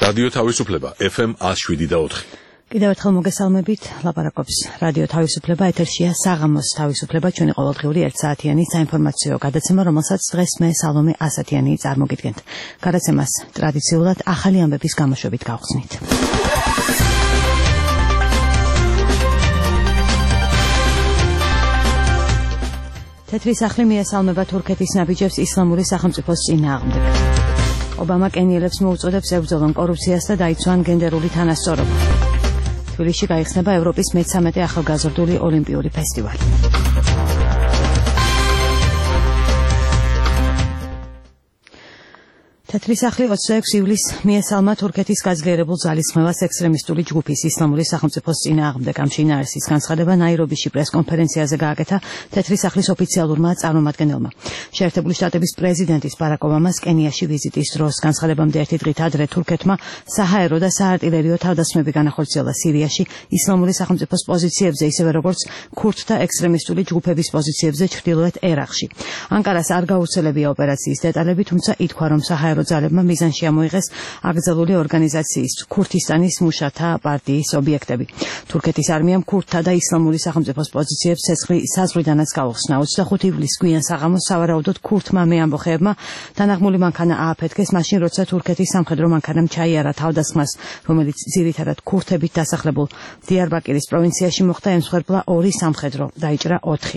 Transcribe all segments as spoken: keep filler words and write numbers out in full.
რადიო თავისუფლება ეფ ემ one oh seven და four. კიდევ ერთხელ მოგესალმებით, ლაპარაკობს რადიო თავისუფლება, ეთერშია საღამოს თავისუფლება, ჩვენი ყოველდღიური ერთ საათიანი საინფორმაციო გადაცემა, რომელსაც დღეს მე სალომე ასათიანი წარმოგიდგენთ. გადაცემას ტრადიციულად ახალი ამბების გამოშვებით გავხსნით. თეთრი სახლი მიესალმება თურქეთის ნაბიჯებს ისლამური სახელმწიფოს წინააღმდეგ. ობამა კენიელებს მოუწოდებს ებრძოლონ კორუფციას და დაიცვან გენდერული თანასწორობა. თბილისში გაიხსნება ევროპის მეთერთმეტე ახალგაზრდული ოლიმპიური ფესტივალი. თეთრი სახლი ოცდაექვსი ივლისს მიესალმა თურქეთის გაძლიერებულ ძალისხმევას ექსტრემისტული ჯგუფის ისლამური სახელმწიფოს წინააღმდეგ. ამ შინაარსის განცხადება ნაირობიში პრესკონფერენციაზე გააკეთა თეთრი სახლის ოფიციალურმა წარმომადგენელმა. შეერთებული შტატების პრეზიდენტის ბარაკ ობამას კენიაში ვიზიტის დროს განცხადებამდე ერთი დღით ადრე თურქეთმა საჰაერო და საარტილერიო თავდასხმები განახორციელა სირიაში ისლამური სახელმწიფოს პოზიციებზე, ისევე როგორც ქურთთა ექსტრემისტული ჯგუფების პოზიციებზე ჩრდილოეთ ერაყში. ანკარას არ გაუცელებია ოპერაციის დეტალები, თუმცა ითქვა, რომ საჰაერო ძალებმა მიზანში ამოიღეს აკრძალული ორგანიზაციის ქურთისტანის მუშათა პარტიის ობიექტები. თურქეთის არმიამ ქურთთა და ისლამური სახელმწიფოს პოზიციებს ცეცხლი საზღვრიდანაც გაუხსნა. ოცდახუთი ივლისს გვიან საღამოს სავარაუდოდ ქურთმა მეამბოხეებმა დანაღმული მანქანა ააფეთქეს, მაშინ როცა თურქეთის სამხედრო მანქანამ ჩაიარა თავდასხმას, რომელიც ძირითადად ქურთებით დასახლებულ დიარბაკირის პროვინციაში მოხდა, ემსხვერპლა ორი სამხედრო, დაიჭრა ოთხი.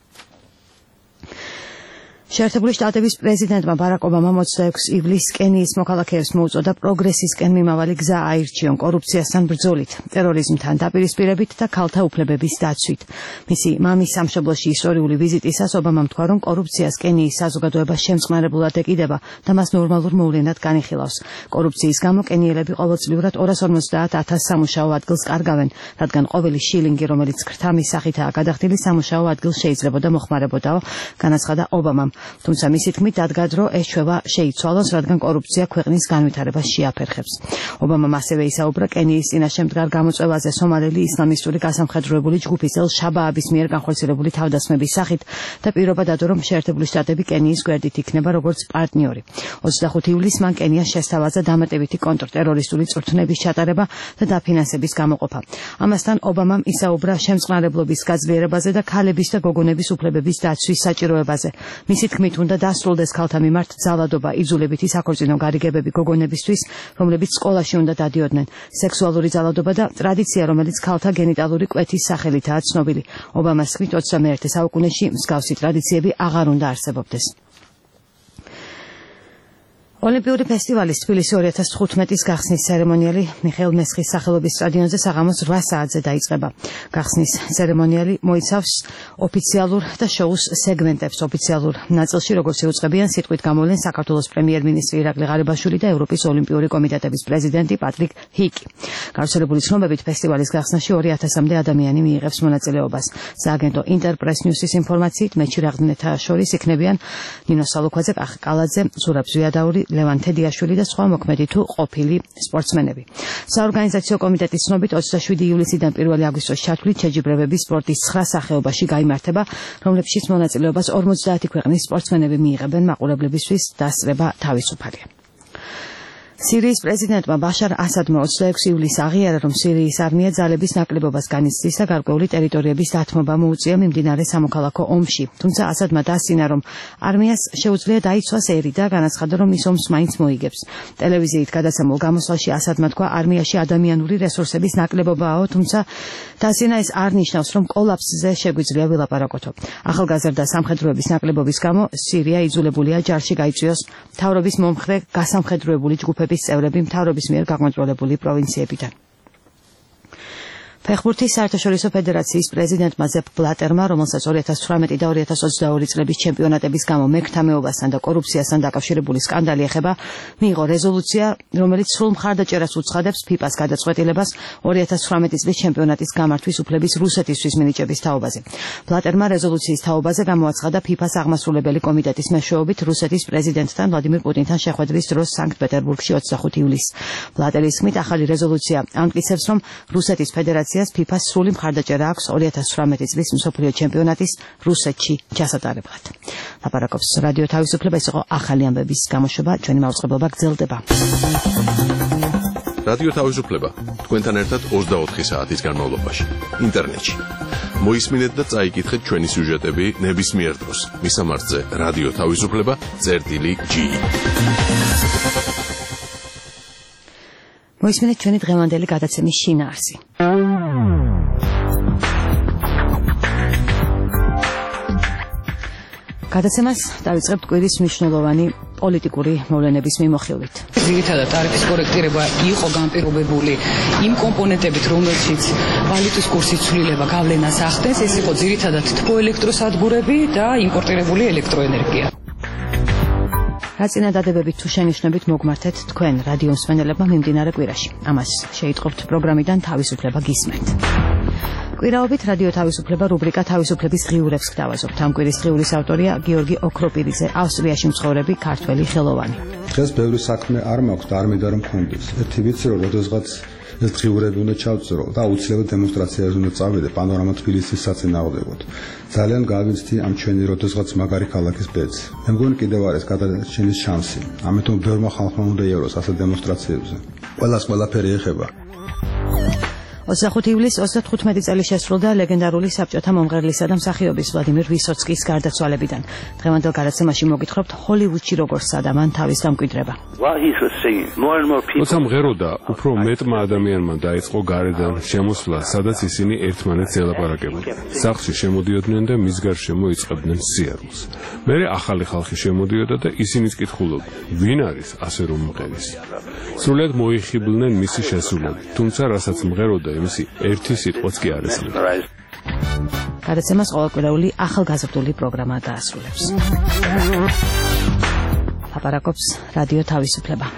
შეერთებული შტატების პრეზიდენტმა ბარაკ ობამამ ოცდაექვსი ივლისს კენიის მოქალაქეებს მოუწოდა პროგრესისკენ მიმავალი გზა აირჩიონ კორუფციასთან ბრძოლით, ტერორიზმთან დაპირისპირებით და ქალთა უფლებების დაცვით. მისი მამის სამშობლოში ისტორიული ვიზიტისას ობამამ თქვა, რომ კორუფციას კენიის საზოგადოება შემწყნარებლად ეკიდება და მას ნორმალურ მოვლენად განიხილავს. კორუფციის გამო კენიელები ყოველწლიურად ორას ორმოცდაათ ათას სამუშაო ადგილს კარგავენ, რადგან ყოველი შილინგი, რომელიც ქრთამის სახითაა გადახდილი, სამუშაო ადგილს შეიძლებოდა მოხმარებოდაო, განაცხადა ობამამ. თუმცა მისი თქმით დადგა დრო ეს ჩვევა შეიცვალოს, რადგან კორუფცია ქვეყნის განვითარებას შეაფერხებს. ობამამ ასევე ისაუბრა კენიის წინაშე მდგარ გამოწვევაზე სომალელი ისლამისტური გასამხედროებული ჯგუფის ელ-შაბააბის მიერ განხორციელებული თავდასხმების სახით და პირობა დადო, რომ შეერთებული შტატები კენიის გვერდით იქნება როგორც პარტნიორი. ოცდახუთი ივლისს მან კენიას შესთავაზა დამატებითი კონტრტერორისტული წვრთნების ჩატარება და დაფინანსების გამოყოფა. ამასთან ობამამ ისაუბრა შემწყნარებლობის გაძლიერებაზე და ქალების და გოგონების უფლებების დაცვის საჭიროებაზე. მისი თქმით უნდა დასრულდეს ქალთა მიმართ ძალადობა, იძულებითი საქორწინო გარიგებები გოგონებისთვის, რომლებიც სკოლაში უნდა დადიოდნენ, სექსუალური ძალადობა და ტრადიცია, რომელიც ქალთა გენიტალური კვეთის სახელითაა ცნობილი. ობამას თქმით ოცდამეერთე საუკუნეში მსგავსი ტრადიციები აღარ უნდა არსებობდეს. ოლიმპიური ფესტივალის თბილისი ორი ათას თხუთმეტის გახსნის ცერემონიალი მიხეილ მესხის სახელობის სტადიონზე საღამოს რვა საათზე დაიწყება. გახსნის ცერემონიალი მოიცავს ოფიციალურ და შოუს სეგმენტებს. ოფიციალურ ნაწილში, როგორც იუწყებიან, სიტყვით გამოვლენ საქართველოს პრემიერ-მინისტრი ირაკლი ღარიბაშვილი და ევროპის ოლიმპიური კომიტეტების პრეზიდენტი პატრიკ ჰიკი. გავრცელებული ცნობებით ფესტივალის გახსნაში ორი ათასამდე ადამიანი მიიღებს მონაწილეობას. სააგენტო ინტერპრეს ნიუსის ინფორმაციით მეჩირაღდნეთა შორის იქნებიან ნინო სალუქვაძე, კახი კალაძე, ზურაბ ზვიადაური, ლევან თედიაშვილი და სხვა მოქმედი თუ ყოფილი სპორტსმენები. საორგანიზაციო კომიტეტის ცნობით ოცდაშვიდი ივლისიდან პირველი აგვისტოს ჩათვლით შეჯიბრებები სპორტის ცხრა სახეობაში გაიმართება, რომლებშიც მონაწილეობას ორმოცდაათი ქვეყნის სპორტსმენები მიიღებენ. მაყურებლებისთვის დასწრება თავისუფალია. სირიის პრეზიდენტმა ბაშარ ასადმა ოცდაექვსი ივლისს აღიარა, რომ სირიის არმია ძალების ნაკლებობას განიცდის და გარკვეული ტერიტორიების დათმობა მოუწია მიმდინარე სამოქალაქო ომში. თუმცა ასადმა დასცინა, რომ არმიას შეუძლია დაიცვას ერი და განაცხადა, რომ ის ომს მაინც მოიგებს. ტელევიზიით გადაცემულ გამოსვლაში ასადმა თქვა, არმიაში ადამიანური რესურსების ნაკლებობაა, თუმცა დასცინა ეს არ ნიშნავს, რომ კოლაფსზე შეგვიძლია ვილაპარაკოთო. ახალგაზრდა სამხედროების ნაკლებობის გამო სირია იძულებულია ჯარში გაიწვიოს მთავრობის მომხრე გასამხედროებული ჯგუფები წევრები მთავრობის მიერ გაკონტროლებული პროვინციებიდან. ფეხბურთის საერთაშორისო ფედერაციის პრეზიდენტმა ზეპ ბლატერმა, რომელსაც ორი ათას ცხრამეტი და ორი ათას ოცდაორი წლების ჩემპიონატების გამო მერქთამეობასთან და კორუფციასთან დაკავშირებული სკანდალი ეხება, მიიღო რეზოლუცია, რომელიც სრულ მხარდაჭერას უცხადებს ფიფას გადაწყვეტილებას ორი ათას ცხრამეტი წლის ჩემპიონატის გამართვის უფლების რუსეთისთვის მინიჭების თაობაზე. ბლატერმა რეზოლუციის თაობაზე გამოაცხადა ფიფას აღმასრულებელი კომიტეტის მეშვეობით რუსეთის პრეზიდენტთან ვლადიმირ პუტინთან შეხვედრის დროს სანქტ-პეტერბურგში ოცდახუთი ივლისს. ბლატერის თქმით, ახალი რეზოლუცია ამტკიცებს, რომ რუსეთის ფედერაცია ფიფას სრული მხარდაჭერა აქვს ორი ათას ცხრამეტი წლის მსოფლიო ჩემპიონატის რუსეთში ჩასატარებლად. ლაპარაკობს რადიო თავისუფლება, ეს იყო ახალი ამბების გამოშვება, ჩვენი მაუწყებლობა გრძელდება. რადიო თავისუფლება თქვენთან ერთად ოცდაოთხი საათის განმავლობაში ინტერნეტში. მოისმინეთ და წაიკითხეთ ჩვენი სიუჟეტები ნებისმიერ დროს. მისამართზე რადიო თავისუფლება წერტილი ჯი. მოისმინეთ ჩვენი დღევანდელი გადაცემის შინაარსი. გადაცემას დავიწყებთ კვირის მნიშვნელოვანი პოლიტიკური მოვლენების მიმოხილვით. ძირითადად ტარიფის კორექტირება იყო განპირობებული იმ კომპონენტებით, რომელშიც ვალუტის კურსის ცვლილება გავლენას ახდენს, ეს იყო ძირითადად თბოელექტროსადგურები და იმპორტირებული ელექტროენერგია. რა წინადადებებით თუ შენიშვნებით მოგმართეთ თქვენ რადიო მსმენელებმა მიმდინარე კვირაში. ამას შეიტყობთ პროგრამიდან თავისუფლება გისმენთ. კვირაობით რადიო თავისუფლება რუბრიკა თავისუფლების ღიურებს გთავაზობთ. ამ კვირის ღიურის ავტორია გიორგი ოქროპირიძე, ავსტრიაში მცხოვრები ქართველი ხელოვანი. დღეს ბევრი საქმე არ მაქვს და არ მინდა რომ მქონდეს. ერთი ვიცი რომ როდესღაც ეს ღიურები უნდა ჩავწერო და აუცილებლად დემონსტრაციაზე უნდა წავიდე პანორამა თბილისის საწინააღმდეგოდ. ძალიან გავიცდი ამ ჩვენი როდესღაც მაგარი ქალაქის ბედს. მე მგონი კიდევ არის გადარჩენის შანსი. ამიტომ ბევრმა ხალხმა უნდა იაროს ასე დემონსტრაციებზე. ყველას ყველაფერი ეხება. ოცდახუთი ივლისს ოცდათხუთმეტი წელი შესრულდა ლეგენდარული საბჭოთა მომღერლისა და მსახიობის ვლადიმერ ვისოცკის გარდაცვალებიდან. დღევანდელ გადაცემაში მოგითხრობთ ჰოლივუდში როგორ სცადა მან თავის დამკვიდრება. როცა მღეროდა, უფრო მეტმა ადამიანმა დაიწყო გარედან შემოსვლა, სადაც ისინი ერთმანეთს ელაპარაკებდნენ. სახლში შემოდიოდნენ და მის გარშემო იწყებდნენ სიარულს. მერე ახალი ხალხი შემოდიოდა და ისინიც კითხულობდნენ, ვინ არის ასე რომ მღერის. სრულად მოიხიბლნენ მისი შესრულები, თუმცა რასაც მღეროდა მისი ერთი სიტყვაც კი არ ესმოდა. გადაცემას ყოველკვირეული ახალგაზრდული პროგრამა დაასრულებს. ლაპარაკობს რადიო თავისუფლება.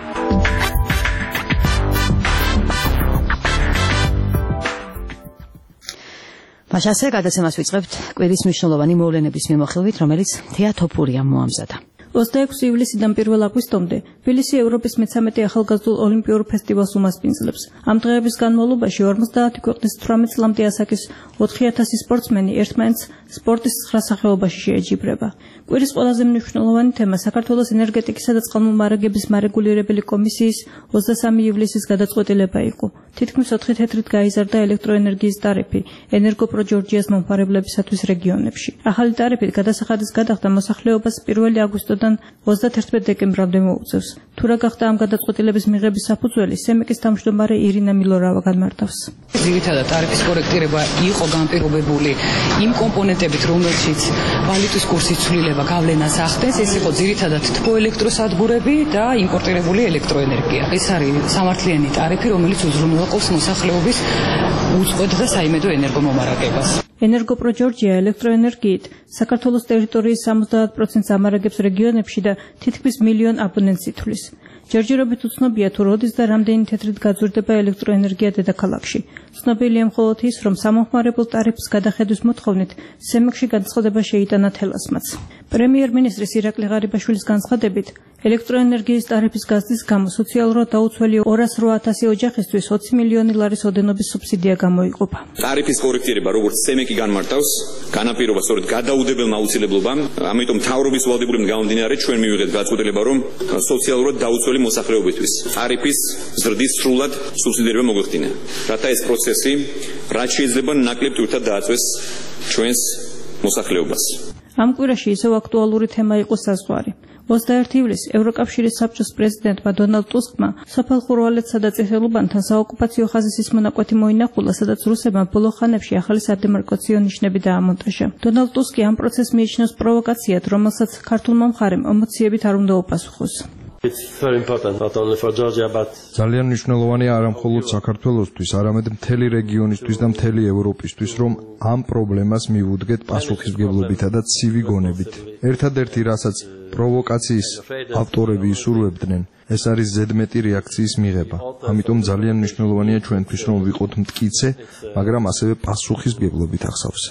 მაშასე გადაცემას ვიწყებთ კვირის მნიშვნელოვანი მოვლენების მიმოხილვით, რომელიც თეატოფურიამ მოამზადა. ოცდაექვსი ივლისიდან პირველ აგვისტომდე თბილისი ევროპის მეთერთმეტე ახალგაზრდულ ოლიმპიურ ფესტივალს უმასპინძლებს. ამ დღეების განმავლობაში ორმოცდაათი ქვეყნის თვრამეტ წლამდე ასაკის ოთხი ათასი სპორტსმენი ერთმანეთს სპორტის ცხრა სახეობაში შეეჯიბრება. კვირის ყველაზე მნიშვნელოვანი თემა საქართველოს ენერგეტიკისა და წყალმომარაგების მარეგულირებელი კომისიის ოცდასამი ივლისის გადაწყვეტილება იყო. თითქმის ოთხი თეთრით გაიზარდა ელექტროენერგიის ტარიფი ენერგოპრო ჯორჯიას მომხმარებლებისათვის რეგიონებში. ახალი ტარიფით გადასახადის გადახდა მოსახლეობას პირველი აგვისტოდან ოცდათერთმეტ დეკემბრამდე მოუწევს. თუ რა გახდა ამ გადაწყვეტილების მიღების საფუძველი, სემეკის თავმჯდომარე ირინა მილორავა განმარტავს. ძირითადად ტარიფის კორექტირება იყო განპირობებული იმ კომპონენტებით, რომელშიც ვალუტის კურსის ცვლილება გავლენას ახდენს, ეს იყო ძირითადად თბოელექტროსადგურები და იმპორტირებული ელექტროენერგია. ეს არის სამართლიანი ტარიფი, რომელიც უზრუნველყოფს მოსახლეობის უწყვეტ და საიმედო ენერგომომარაგებას. ენერგოპრო ჯორჯია ელექტროენერგიით საქართველოს ტერიტორიის სამოცდაათ პროცენტს ამარაგებს რეგიონებში და თითქმის მილიონ აბონენტს ითვლის. ჯერჯერობით უცნობია თუ როდის და რამდენი თეთრით გაძვირდება ელექტროენერგია დედაქალაქში. ცნობილია მხოლოდ ის, რომ სამომხმარებელ ტარიფის გადახედვის მოთხოვნით სემეკში განცხადება შეიტანა თელასმაც. პრემიერ-მინისტრის ირაკლი ღარიბაშვილის განცხადებით, ელექტროენერგიის ტარიფის გაზრდის გამო სოციალურად დაუცველი ორას რვა ათასი ოჯახისთვის ოცი მილიონი ლარის ოდენობის სუბსიდია გამოიყოფა. ტარიფის კორექტირება, როგორც სემეკი განმარტავს, განაპირობა სწორედ გადაუდებელმა აუცილებლობამ, ამიტომ მთავრობის ვალდებულებიდან გამომდინარე ჩვენ მივიღეთ გაწყვეტილება, რომ სოციალურად დაუცველი მოსახლეობისთვის ტარიფის ზრდის სრულად სუბსიდირება მოგვეხდინა. რათა ეს პროცესი რაც შეიძლება ნაკლებ თურთად დააწვეს ჩვენს მოსახლეობას. ამ კვირაში ისევ აქტუალური თემა იყო საზღვარი. ოცდაერთი ივლისს ევროკავშირის საბჭოს პრეზიდენტმა დონალდ ტუსკმა სოფელ ხურვალეთსა და წითელუბანთან საოკუპაციო ხაზის ის მონაკვეთი მოინახულა, სადაც რუსებმა ბოლო ხანებში ახალი სადემარკაციო ნიშნები დაამონტაჟა. დონალდ ტუსკი ამ პროცესს მიიჩნევს პროვოკაციად, რომელსაც ქართულმა მხარემ ემოციებით არ უნდა უპასუხოს. ძალიან მნიშვნელოვანია არა მხოლოდ საქართველოსთვის, არამედ მთელი რეგიონისთვის და მთელი ევროპისთვის, რომ ამ პრობლემას მივუდგეთ პასუხისმგებლობითა და ცივი გონებით. ერთადერთი, რასაც პროვოკაციის ავტორები ისურვებდნენ, ეს არის ზედმეტი რეაქციის მიღება. ამიტომ ძალიან მნიშვნელოვანია ჩვენთვის, რომ ვიყოთ მტკიცე, მაგრამ ასევე პასუხისმგებლობით ახსავსე.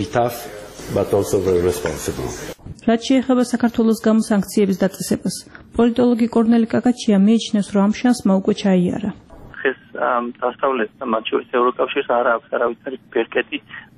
რაც შეეხება საქართველოს გამო სანქციების დაწესებას, პოლიტოლოგი კორნელი კაკაჩია მიიჩნევს, რომ ამ შანსმა უკვე ჩაიარა. დღეს დასავლეთ და მათ შორის ევროკავშირს არ აქვს არავითარი ბერკეტი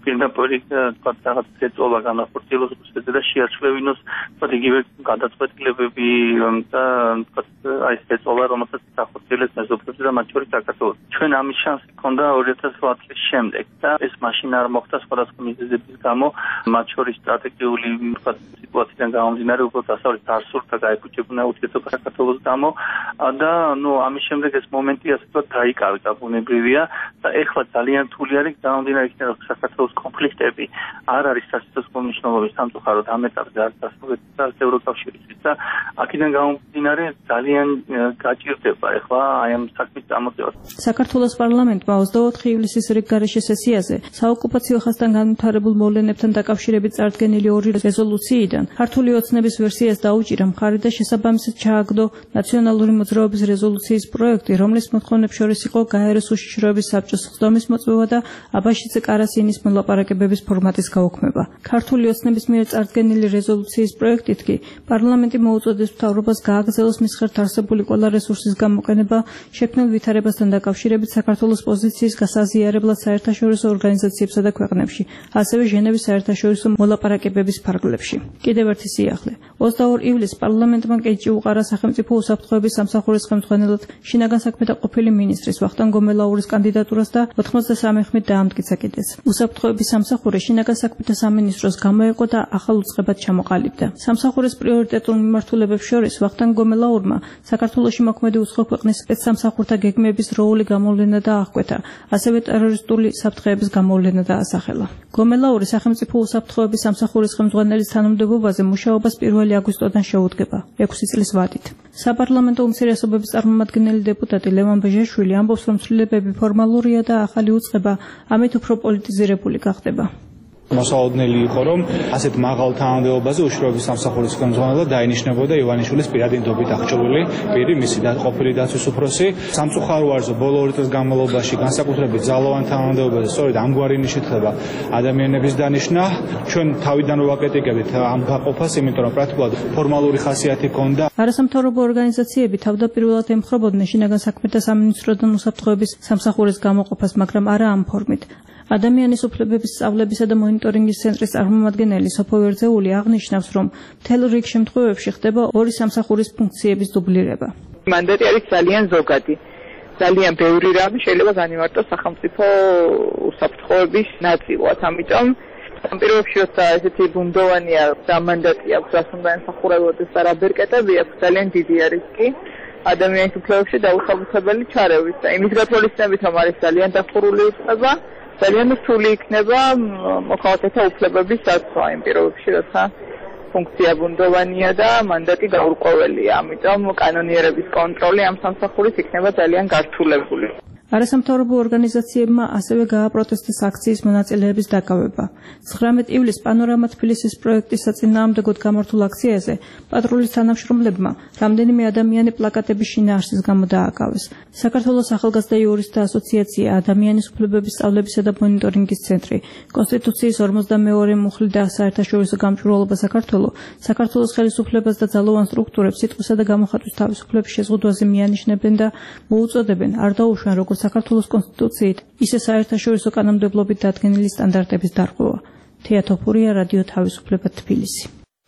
პირდაპირ თქვა რაღაც ეწოლა განახორციელოს რუსეთზე და შეაჩლევინოს თქვა იგივე გადაწყვეტილებები და თქვა აი ეს ეწოლა რომელსაც ახორციელებს მეზობლებზე და მათ შორის საქართველოს. ჩვენ ამის შანსი ჰქონდა ორი ათას ოთხ წლის შემდეგ და ეს მაშინ არ მოხდა სხვადასხვა მიზეზების გამო, მათ შორის სტრატეგიული თქვა სიტუაციიდან გამომდინარე უფრო დასავლეთ არსურთა გაიფუჭებინა ურთიერთობა საქართველოს გამო და ნუ ამის შემდეგ ეს მომენტი ასე ვთქვათ დაიკარგა ბუნებრივია და ეხლა ძალიან რთული არის გამომდინარე იქიდან რომ საქართველოს კონფლიქტები არ არის სასიცოცხლო მნიშვნელობის სამწუხაროდ ამ ეტაპზე არც დასავლეთის და არც ევროკავშირისთვის და აქედან გამომდინარე ძალიან გაჭირდება ეხლა აი ამ საქმის წამოწევა. საქართველოს პარლამენტმა ოცდაოთხი ივლისის რიგგარეშე სესიაზე საოკუპაციო ხაზთან განვითარებულ მოვლენებთან დაკავშირებით წარდგენილი ორი რეზოლუციიდან ქართული ოცნების ვერსიას დაუჭირა მხარი და შესაბამისად ჩააგდო ნაციონალური მოძრაობის რეზოლუციის პროექტი, რომლის მოთხოვნებს შორის იყო გაეროს უშიშროების საბჭოს ხსოვნის მოწვევა და აბაშიძე კარასინის მოლაპარაკებების ფორმატის გაუქმება. ქართული ოცნების მიერ წარდგენილი რეზოლუციის პროექტით კი პარლამენტი მოუწოდებს მთავრობას გააგრძელოს მის ხერთ არსებული ყველა რესურსის გამოყენება შექმნილ ვითარებასთან დაკავშირებით საქართველოს პოზიციის გასაზიარებლად საერთაშორისო ორგანიზაციებსა და ქვეყნებში, ასევე ჟენევის საერთაშორისო მოლაპარაკებების ფარგლებში. კიდევ ერთი სიახლე. ოცდაორი ივლისს პარლამენტმა კეჭი უყარა სახელმწიფო უსაფრთხოების სამსახურის ხელმძღვანელად შინაგან საქმეთა ყოფილი მინისტრის ვახტანგ გომელაურის კანდიდატურას და ოთხმოცდასამი ხმით დაამტკიცა კიდეც. უსაფრთხოების სამსახური შინაგან საქმეთა სამინისტროს გამოეყო და ახალ უწყებად ჩამოყალიბდა. სამსახურის პრიორიტეტულ მიმართულებებს შორის ვახტანგ გომელაურმა საქართველოში მოქმედი უცხო ქვეყნის სპეცსამსახურთა გეგმების დროული გამოვლენა დაახკვეთა, ასევე ტერორისტული საფრთხეების გამოვლენა დაასახელა. გომელაური სახელმწიფო უსაფრთხოების სამსახურის ხელმძღვანელის თანამდებობაზე მუშაობას პირველი აგვისტოდან შეუდგება, ექვსი წლის ვადით. საპარლამენტო უმცირესობების წარმომადგენელი დეპუტატი ლევან ბეჟაშვილი ამბობს, რომ ცვლილებები ფორმალურია და ახალი უწყება ამით უფრო პოლიტიზირებული გახდება. მოსაოდნელი იყო, რომ ასეთ მაღალ თანამდებობაზე უშიშროების სამსახურის ხელმძღვანელად დაინიშნებოდა ივანიშვილის პირადი ნდობით აღჭურვილი პირი, მისი ყოფილი დაცვის უფროსი. სამწუხარო არისო, ბოლო ორი წლის განმავლობაში განსაკუთრებით ძალოვან თანამდებობაზე სწორედ ამგვარი ნიშნით ხდება ადამიანების დანიშვნა. ჩვენ თავიდან ვაკრიტიკებთ ამ გაყოფას, იმიტომ რომ პრაქტიკულად ფორმალური ხასიათი ჰქონდა. არასამთავრობო ორგანიზაციები თავდაპირველად ემხრობოდნენ შინაგან საქმეთა სამინისტროდან უსაფრთხოების სამსახურის გამოყოფას, მაგრამ არა ამ ფორმით. ადამიანის უფლებების სწავლებისა და მონიტორინგის ცენტრის წარმომადგენელი სოფო ვერძეული აღნიშნავს, რომ მთელ რიგ შემთხვევებში ხდება ორი სამსახურის ფუნქციების დუბლირება. მანდატი არის ძალიან ზოგადი. ძალიან ბევრი რამე შეიძლება განიმარტოს სახელმწიფო უსაფრთხოების ნაწილად. ამიტომ ამ პირობებში როცა ესეთი ბუნდოვანია და მანდატი აქვს, რაც უნდა ემსახურებოდეს და რა ბერკეტები აქვს, ძალიან დიდი რისკი ადამიანის უფლებებში დაუხალისებელი ჩარევის და იმის გათვალისწინებით, რომ არის ძალიან დახურული უწყება, ძალიან რთული იქნება მოქალაქეთა უფლებების დაცვა იმ პირობებში, როცა ფუნქცია ბუნდოვანია და მანდატი გაურკვეველია. ამიტომ კანონიერების კონტროლი ამ სამსახურის იქნება ძალიან გართულებული. არასამთავრობო ორგანიზაციებმა ასევე გააპროტესტეს აქციის მონაწილეების დაკავება. ცხრამეტი ივლისს პანორამა თბილისის პროექტის საწინააღმდეგოდ გამართულ აქციაზე პატრულის თანამშრომლებმა რამდენიმე ადამიანი პლაკატების შინაარსის გამო დააკავეს. საქართველოს ახალგაზრდა იურისტთა ასოციაცია, ადამიანის უფლებების სწავლებისა და მონიტორინგის ცენტრი, კონსტიტუციის ორმოცდამეორე მუხლი და საერთაშორისო გამჭვირვალობა საქართველო, საქართველოს ხელისუფლებას და ძალოვან სტრუქტურებს სიტყვისა და გამოხატვის თავისუფლების შეზღუდვაზე მიანიშნებენ და მოუწოდებენ არ დაუშვან როგორც საქართველოს კონსტიტუციით, ისე საერთაშორისო კანონმდებლობით დადგენილი სტანდარტების დარღვევა. თეა თოფურია, რადიო თავისუფლება, თბილისი.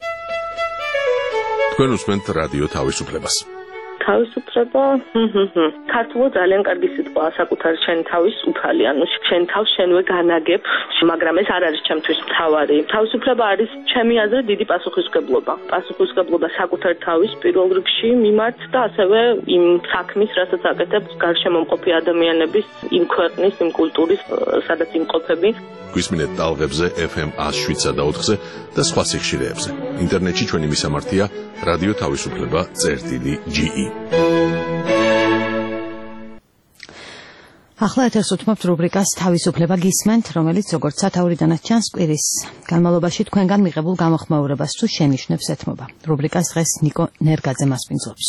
თქვენ უსმენთ რადიო თავისუფლებას. თავისუფლება, ქართულად ძალიან კარგი სიტყვაა, საკუთარი შენ თავის უფალი, ანუ შენ თავს შენვე განაგებ, მაგრამ ეს არ არის ჩემთვის მთავარი. თავისუფლება არის ჩემი აზრით დიდი პასუხისმგებლობა. პასუხისმგებლობა საკუთარი თავის პირველ რიგში მიმართ და ასევე იმ საქმის, რასაც აკეთებ გარშემომყოფი ადამიანების, იმ ქვეყნის, იმ კულტურის, სადაც იმყოფები. გვისმინეთ ტალღებზე ეფ ემ ათს შვიდსა და ოთხზე და სხვა სიხშირეებზე. ინტერნეტში ჩვენი მისამართია რადიო თავისუფლება წერტილი ჯი ი. ახლა ეთერს უთმობთ რუბრიკას თავისუფლება გისმენთ, რომელიც როგორც სათაურიდანაც ჩანს კვირის განმავლობაში თქვენგან მიღებულ გამოხმაურებას თუ შენიშვნებს ეთმობა. რუბრიკას დღეს ნიკო ნერგაძე მასპინძლობს.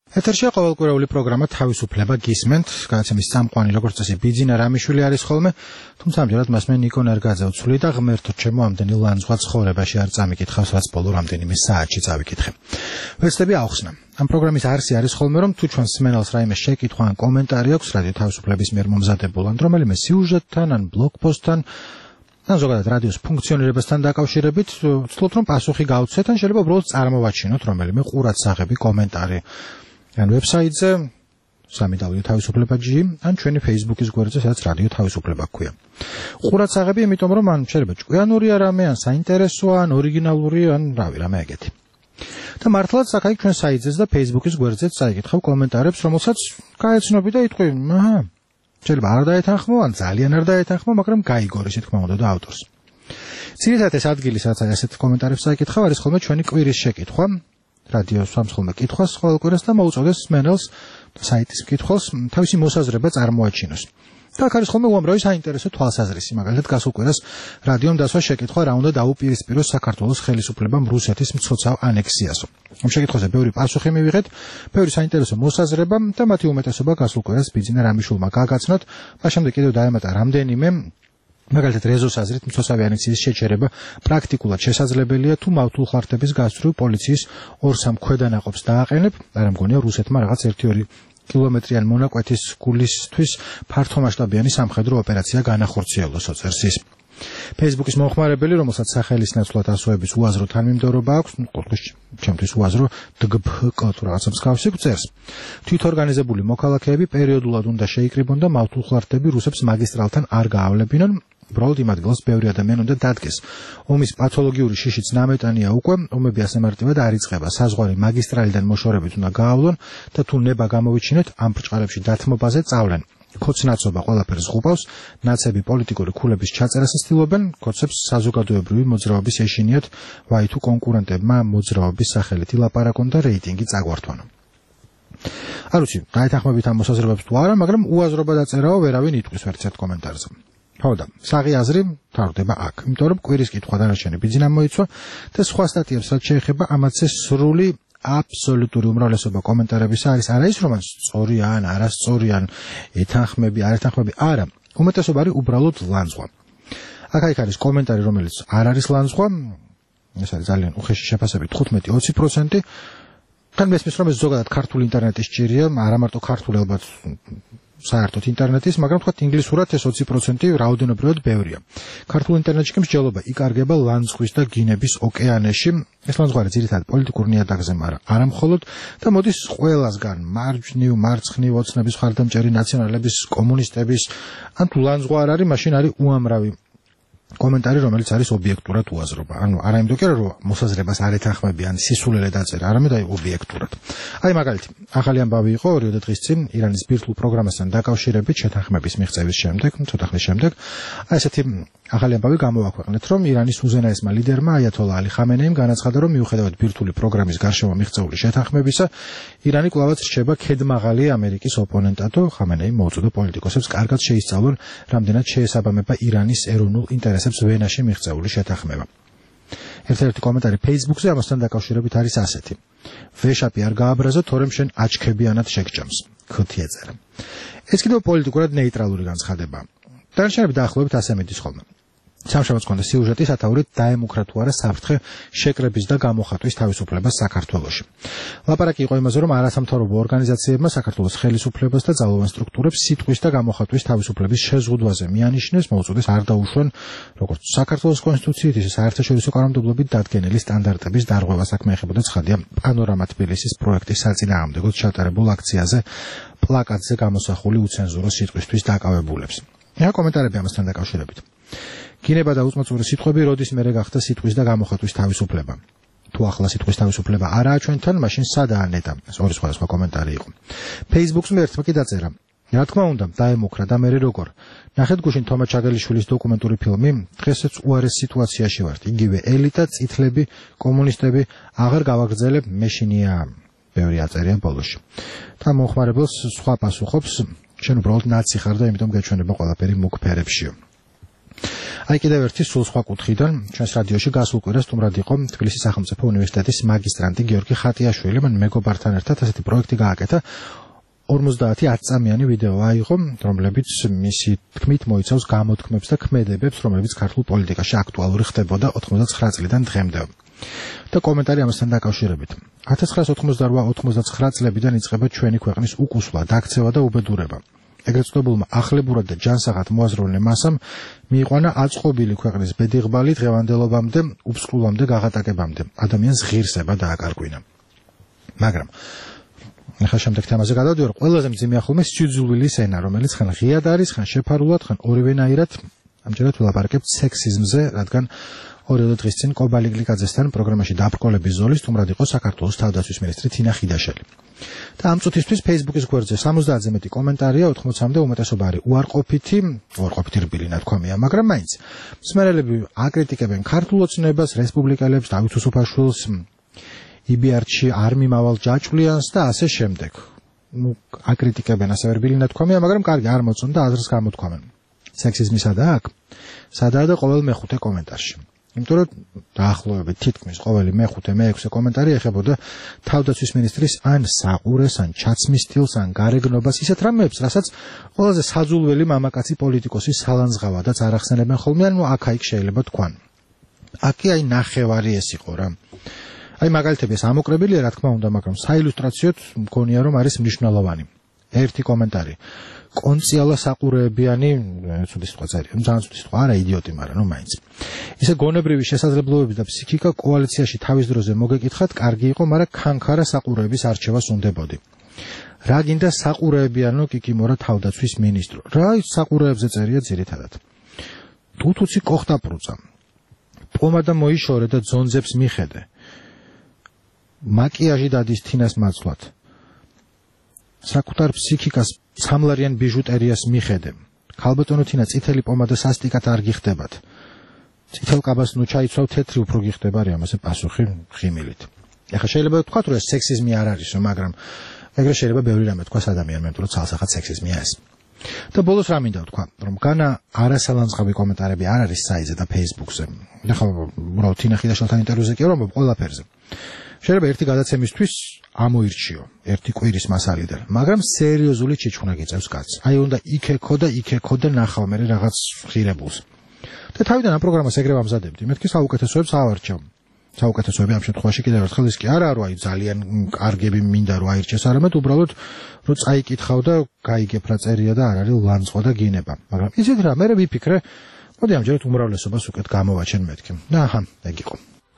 ეთერშია ყოველკვირეული პროგრამა თავისუფლება გისმენთ, განაცემის წამყვანი როგორც წესი ბიძინა რამიშვილი არის ხოლმე, თუმცა ამჯერად მას მე ნიკო ნერგაძე ვცვლი და ღმერთო ჩემო ამდენი ლანძღვა ცხოვრებაში არ წამიკითხავს, რაც ბოლო რამდენიმე საათში წავიკითხე. ვეცდები ახსნა. ამ პროგრამის არსი არის ხოლმე, რომ თუ ჩვენს სმენელს რაიმე შეკითხვა ან კომენტარი აქვს რადიო თავისუფლების მიერ მომზადებულ ან რომელიმე სიუჟეტთან ან ბლოგპოსტთან ან ზოგადად რადიოს ფუნქციონირებასთან დაკავშირებით, ვცდილობთ რომ პასუხი გავცეთ ან შეიძლება უბრალოდ წარმოვაჩინოთ რომელიმე ყურადსაღები კომენტარი. ან ვებსაიტზე სამი დაბლიუ თავისუფლება ჯი ან ჩვენი Facebook-ის გვერდზე, სადაც რადიო თავისუფლება გვქვია. ყურადსაღები, იმიტომ რომ ან შეიძლება ჭკვიანურია რამე, ან საინტერესოა, ან ორიგინალური, ან რავი, რამე ეგეთი. და მართლაც აქ ჩვენ საიტზეც და Facebook-ის გვერდზეც წაიკითხავ კომენტარებს, რომელსაც გაეცნობი და იტყვი, აჰა, შეიძლება არ დაეთანხმო, ან ძალიან არ დაეთანხმო, მაგრამ გაიგო ისე თქმა უნდა და ავტორს. ძირითადად ეს ადგილი, სადაც ასეთ კომენტარებს წაიკითხავ, არის ხოლმე ჩვენი კვირის შეკითხვა. რადიო სვამს ხოლმე კითხვას ყოველ კვირას და მოუწოდეს სმენელს საიტის მკითხველს თავისი მოსაზრება წარმოაჩინოს. და აქ არის ხოლმე უამრავი საინტერესო თვალსაზრისი, მაგალითად გასულ კვირას რადიომ დასვა შეკითხვა რა უნდა დაუპირისპიროს საქართველოს ხელისუფლებამ რუსეთის მცოცავ ანექსიასო. ამ შეკითხვაზე ბევრი პასუხი მივიღეთ, ბევრი საინტერესო მოსაზრება და მათი უმეტესობა გასულ კვირას ბიძინა რამიშვილმა გაგაცნოთ, მას შემდეგ კიდევ დაემატა რამდენიმე მაგალითად რეზოს აზრით მცოცავი ანექსიის შეჩერება პრაქტიკულად შესაძლებელია თუ მავთულ ხარჯების გასწვრივ პოლიციის ორ-სამ ქვედანაყოფს დააყენებ, არა მგონია რუსეთმა რაღაც ერთი-ორი კილომეტრიან მონაკვეთის გულისთვის ფართომასშტაბიანი სამხედრო ოპერაცია განახორციელოს, წერს ის. Facebook-ის მომხმარებელი, რომელსაც სახელის ნაცვლად ასოების უაზრო თანმიმდევრობა აქვს, ყოველთვის ჩემთვის უაზრო დგფკ თუ რაღაცა მსგავსი წერს. თვითორგანიზებული მოქალაქეები პერიოდულად უნდა შეიკრიბონ და მავთულ ხარჯები რუსებს მაგისტრალთან არ გაავლებინონ. უბრალოდ იმ ადგილას ბევრი ადამიანი უნდა დადგეს. ომის პათოლოგიური შიშიც ნამეტანია უკვე, ომები ასე მარტივად არ იწყება. საზღვარი მაგისტრალიდან მოშორებით უნდა გაავლონ და თუ ნება გამოვიჩინეთ, ამ ბრჭყალებში დათმობაზე წავლენ. ქოცნაცობა ყველაფერს ღუპავს, ნაცები პოლიტიკური ქულების ჩაწერას ცდილობენ, ქოცებს საზოგადოებრივი მოძრაობის ეშინიათ, ვაი თუ კონკურენტებმა მოძრაობის სახელით ილაპარაკონ და რეიტინგი წაგვართვან. არ ვიცი, დაეთანხმებით ამ მოსაზრებებს თუ არა, მაგრამ უაზრობა დაწერაო, ვერავინ იტყვის ვერცერთ კომენტარზე. ხოდა, საღი აზრი თავდება აქ, იმიტომ რომ კვირის კითხვა დანარჩენი ბიძინამ მოიცვა და სხვა სტატიებს რაც შეეხება ამათზე სრული აბსოლუტური უმრავლესობა კომენტარებისა არის არა ის რომ სწორია ან არასწორია, ეთანხმები, არ ეთანხმები, არა, უმეტესობა არის უბრალოდ ლანძღვა. აქ აქ არის კომენტარი, რომელიც არ არის ლანძღვა, ეს არის ძალიან უხეში შეფასებით თხუთმეტი-ოცი პროცენტი. თან მესმის რომ ეს ზოგადად ქართული ინტერნეტის ჭირია, არა მარტო ქართული ალბათ საერთოდ ინტერნეტის, მაგრამ თქვათ ინგლისურად ეს ოცი პროცენტი რაოდენობრივად ბევრია. ქართულ ინტერნეტში კი მსჯელობა იკარგება ლანძღვის და გინების ოკეანეში. ეს ლანძღვარი ძირითადად პოლიტიკურ ნიადაგზე, მაგრამ არა მხოლოდ და მოდის ყველასგან, მარჯვნივ, მარცხნივ, ოცნების მხარდამჭერი ნაციონალების, კომუნისტების, ან თუ ლანძღვა არ არის, მაშინ არის უამრავი კომენტარი, რომელიც არის ობიექტურად უაზრობა. ანუ არა იმიტომ კი რომ მოსაზრებას არ ეთანხმები ან სისულელე დაწერა, არამედ აი ობიექტურად. აი მაგალითი, ახალი ამბავი იყო ორი დღის წინ ირანის ბირთვულ პროგრამასთან დაკავშირებით შეთანხმების მიღწევის შემდეგ, ცოტა ხნის შემდეგ. აი ესეთი ახალი ამბავი გამოაქვეყნეთ, რომ ირანის უზენაესმა ლიდერმა აიათოლა ალი ხამენეიმ განაცხადა, რომ მიუხედავად ბირთვული პროგრამის გარშემო მიღწეული შეთანხმებისა, ირანი კვლავაც რჩება ქედმაღალი ამერიკის ოპონენტად. ხამენეიმ მოუწოდა პოლიტიკოსებს კარგად შეისწავლონ, რამდენად შეესაბამება ირანის ეროვნულ ინტერესებს ვენაში მიღწეული შეთანხმება. ერთ-ერთი კომენტარი Facebook-ზე ამასთან დაკავშირებით არის ასეთი: ვეშაპი არ გააბრაზო, თორემ შენ აჩქებიანად შეგჭამს. ქუთი ეწერა. ეს კიდევ პოლიტიკურად ნეიტრალური განცხადებაა. დანარჩენები დაახლოებით ასე მიდის ხოლმე. სამშაბათს მქონდა სიუჟეტი სათაურით დაემუქრა თუ არა საფრთხე შეკრების და გამოხატვის თავისუფლებას საქართველოში. ლაპარაკი იყო იმაზე, რომ არასამთავრობო ორგანიზაციებმა საქართველოს ხელისუფლებას და ძალოვან სტრუქტურებს სიტყვის და გამოხატვის თავისუფლების შეზღუდვაზე მიანიშნეს, მოუწოდეს არ დაუშვენ როგორც საქართველოს კონსტიტუციით, ისე საერთაშორისო კანონმდებლობით დადგენილი სტანდარტების დარღვევა. საქმე ეხებოდა ცხადია პანორამა თბილისის პროექტის საწინააღმდეგოდ ჩატარებულ აქციაზე პლაკატზე გამოსახული უცენზურო სიტყვისთვის დაკავებულებს. ଏହା კომენტარები ამასთან დაკავშირებით. გინება და უწმოწური სიტყვები როდის მერე გახდა სიტყვის და გამოხატვის თავისუფლება. თუ ახლა სიტყვის თავისუფლება არაა ჩვენთან, მაშინ სადაა ნეტა? ეს ორი სხვადასხვა კომენტარი იყო. Facebook-ს ერთმა კი დაწერა: რა თქმა უნდა, დაემუქრა და მერე როგორ. ნახეთ გუშინ თომა ჩაგელიშვილის დოკუმენტური ფილმი, დღესაც უარეს სიტუაციაში ვართ. იგივე ელიტა, წითლები, კომუნისტები, აღარ გავაგრძელებ, მეშინია. ბევრი აწერია ბოლოში. თან მომხმარებელს სხვა პასუხობს: შენ უბრალოდ ნაცი ხარ და იმიტომ გეჩვენება ყველაფერი მუქ ფერებშიო. აი კიდევ ერთი სულ სხვა კუთხიდან ჩვენს რადიოში გასულ კვირას სტუმრად იყო თბილისის სახელმწიფო უნივერსიტეტის მაგისტრანტი გიორგი ხატიაშვილი. მან მეგობართან ერთად ასეთი პროექტი გააკეთა. ორმოცდაათი ათწამიანი ვიდეო აიღო, რომლებიც მისი თქმით მოიცავს გამოთქმებს და ქმედებებს, რომლებიც ქართულ პოლიტიკაში აქტუალური ხდებოდა ოთხმოცდაცხრა წლიდან დღემდე. და კომენტარი ამასთან დაკავშირებით. ათას ცხრაასი ოცდაოთხმოცდარვა ოცდაოთხმოცდაცხრა წლებიდან იწყება ჩვენი ქვეყნის უკუსვლა, დაქცევა და უბედურება. ეგრეთ წოდებულმა ახლებურად და ჯანსაღად მოაზროვნე მასამ მიიყვანა აწყობილი ქვეყნის ბედიღბალი დღევანდელობამდე, უბსკულამდე გაღატაკებამდე. ადამიანს ღირსება დააკარგვინა. მაგრამ ახლა შემდეგ თემაზე გადავდივარ. ყველაზე მძიმე ახალმე სიძულვილის ენა, რომელიც ხან ღიად არის, ხან შეფარულად, ხან ორივენაირად. ამჯერად ვილაპარაკებთ სექსიზმზე, რადგან ორი დღის წინ კობალი გლიკაძესთან პროგრამაში დაბრკოლების ზოლის სტუმრად იყო საქართველოს თავდაცვის მინისტრი თინა ხიდაშელი. და ამ წუთისთვის Facebook-ის გვერდზე სამოცდაათზე მეტი კომენტარია, ოთხმოცამდე უმეტესობა არის უარყოფითი, უარყოფითი რბილი ნათქვამია, მაგრამ მაინც მსმენელები აკრიტიკებენ ქართულ ოცნებას, რესპუბლიკელებს, დავით უსუფაშვილს, იბიარჩი არ მიმავალ ჯაჭვლიანს და ასე შემდეგ. ნუ აკრიტიკებენ ასევე რბილი ნათქვამია, მაგრამ კარგი არ მოწონდა და აზრს გამოთქვამენ. სექსიზმი სადაა აქ? სადაა და ყოველ მეხუთე კომენტარში. იმიტომ რომ დაახლოებით თითქმის ყოველი მეხუთე მეექვსე კომენტარი ეხებოდა თავდაცვის მინისტრის ან საყურეს, ან ჩაცმის სტილს, ან გარეგნობას, ისეთ რამეებს, რასაც ყველაზე საძულველი მამაკაცი პოლიტიკოსი სალანძღავადაც არ ახსენებენ ხოლმე, ანუ აქ-აიქ შეიძლება თქვან. აქი აი ნახევარი ეს იყო რა. აი მაგალითები ეს ამოკრებილია, რა თქმა უნდა, მაგრამ საილუსტრაციოდ მგონია რომ არის მნიშვნელოვანი. ერთი კომენტარი. კონციალა საყურეებიანი, ცუდი სიტყვა წერია, ძალიან ცუდი სიტყვა, არა იდიოტი, მაგრამ ნუ მაინც. ისე გონებრივი შესაძლებლობები და ფსიქიკა კოალიციაში თავის დროზე მოგეკითხათ, კარგი იყო, მაგრამ ქანქარა საყურეების არჩევას უნდებოდი. რა გინდა საყურეებიანო კიკიმორა თავდაცვის მინისტრო? რა ის საყურეებზე წერია ძირითადად? თუთუცი კოხტაპრუწა. პომადა მოიშორე და ძონძებს მიხედე. მაკიაჟი დადის თინას მაცვლად. საკუთარ ფსიქიკას სამლარიან ბიჟუტერიას მიხედე. ქალბატონო თინა წითელი პომადა სასტიკად არ გიხდებათ. წითელ კაბას ნუ ჩაიცვალ თეთრი უფრო გიხდება რა ამაზე პასუხი ღიმილით. ეხლა შეიძლება ვთქვათ რომ ეს სექსიზმი არ არისო, მაგრამ ეგრე შეიძლება ბევრი რამე თქვას ადამიანმა, იმიტომ რომ ცალსახად სექსიზმია ეს. და ბოლოს რა მინდა ვთქვა, რომ განა არასალანძღავი კომენტარები არ არის საიტზე და Facebook-ზე. ეხლა უბრალოდ თინა ხიდაშვილთან ინტერვიუზე კი რომ ყველაფერზე. შეიძლება ერთი გადაცემისთვის ამოირჩიო ერთი კვირის მასალიდან, მაგრამ სერიოზული ჩიჩხუნა გიწევს კაცს. აი უნდა იქექო და იქექო და ნახავ მე რაღაც ღირებულს. და თავიდან ამ პროგრამას ეგრევე ამზადებდი. მეთქი საუკეთესოებს ავარჩევ. საუკეთესოები ამ შემთხვევაში კიდევ ერთხელ ის კი არა რომ აი ძალიან კარგები მინდა რომ აირჩეს, არამედ უბრალოდ რომ წაიკითხავ და გაიგებ რა წერია და არ არის ლანძღვა და გინება. მაგრამ ისეთ რა მე ვიფიქრე, მოდი ამჯერად უმრავლესობას უკეთ გამოვაჩენ მეთქი. და აჰა, ეგ იყო.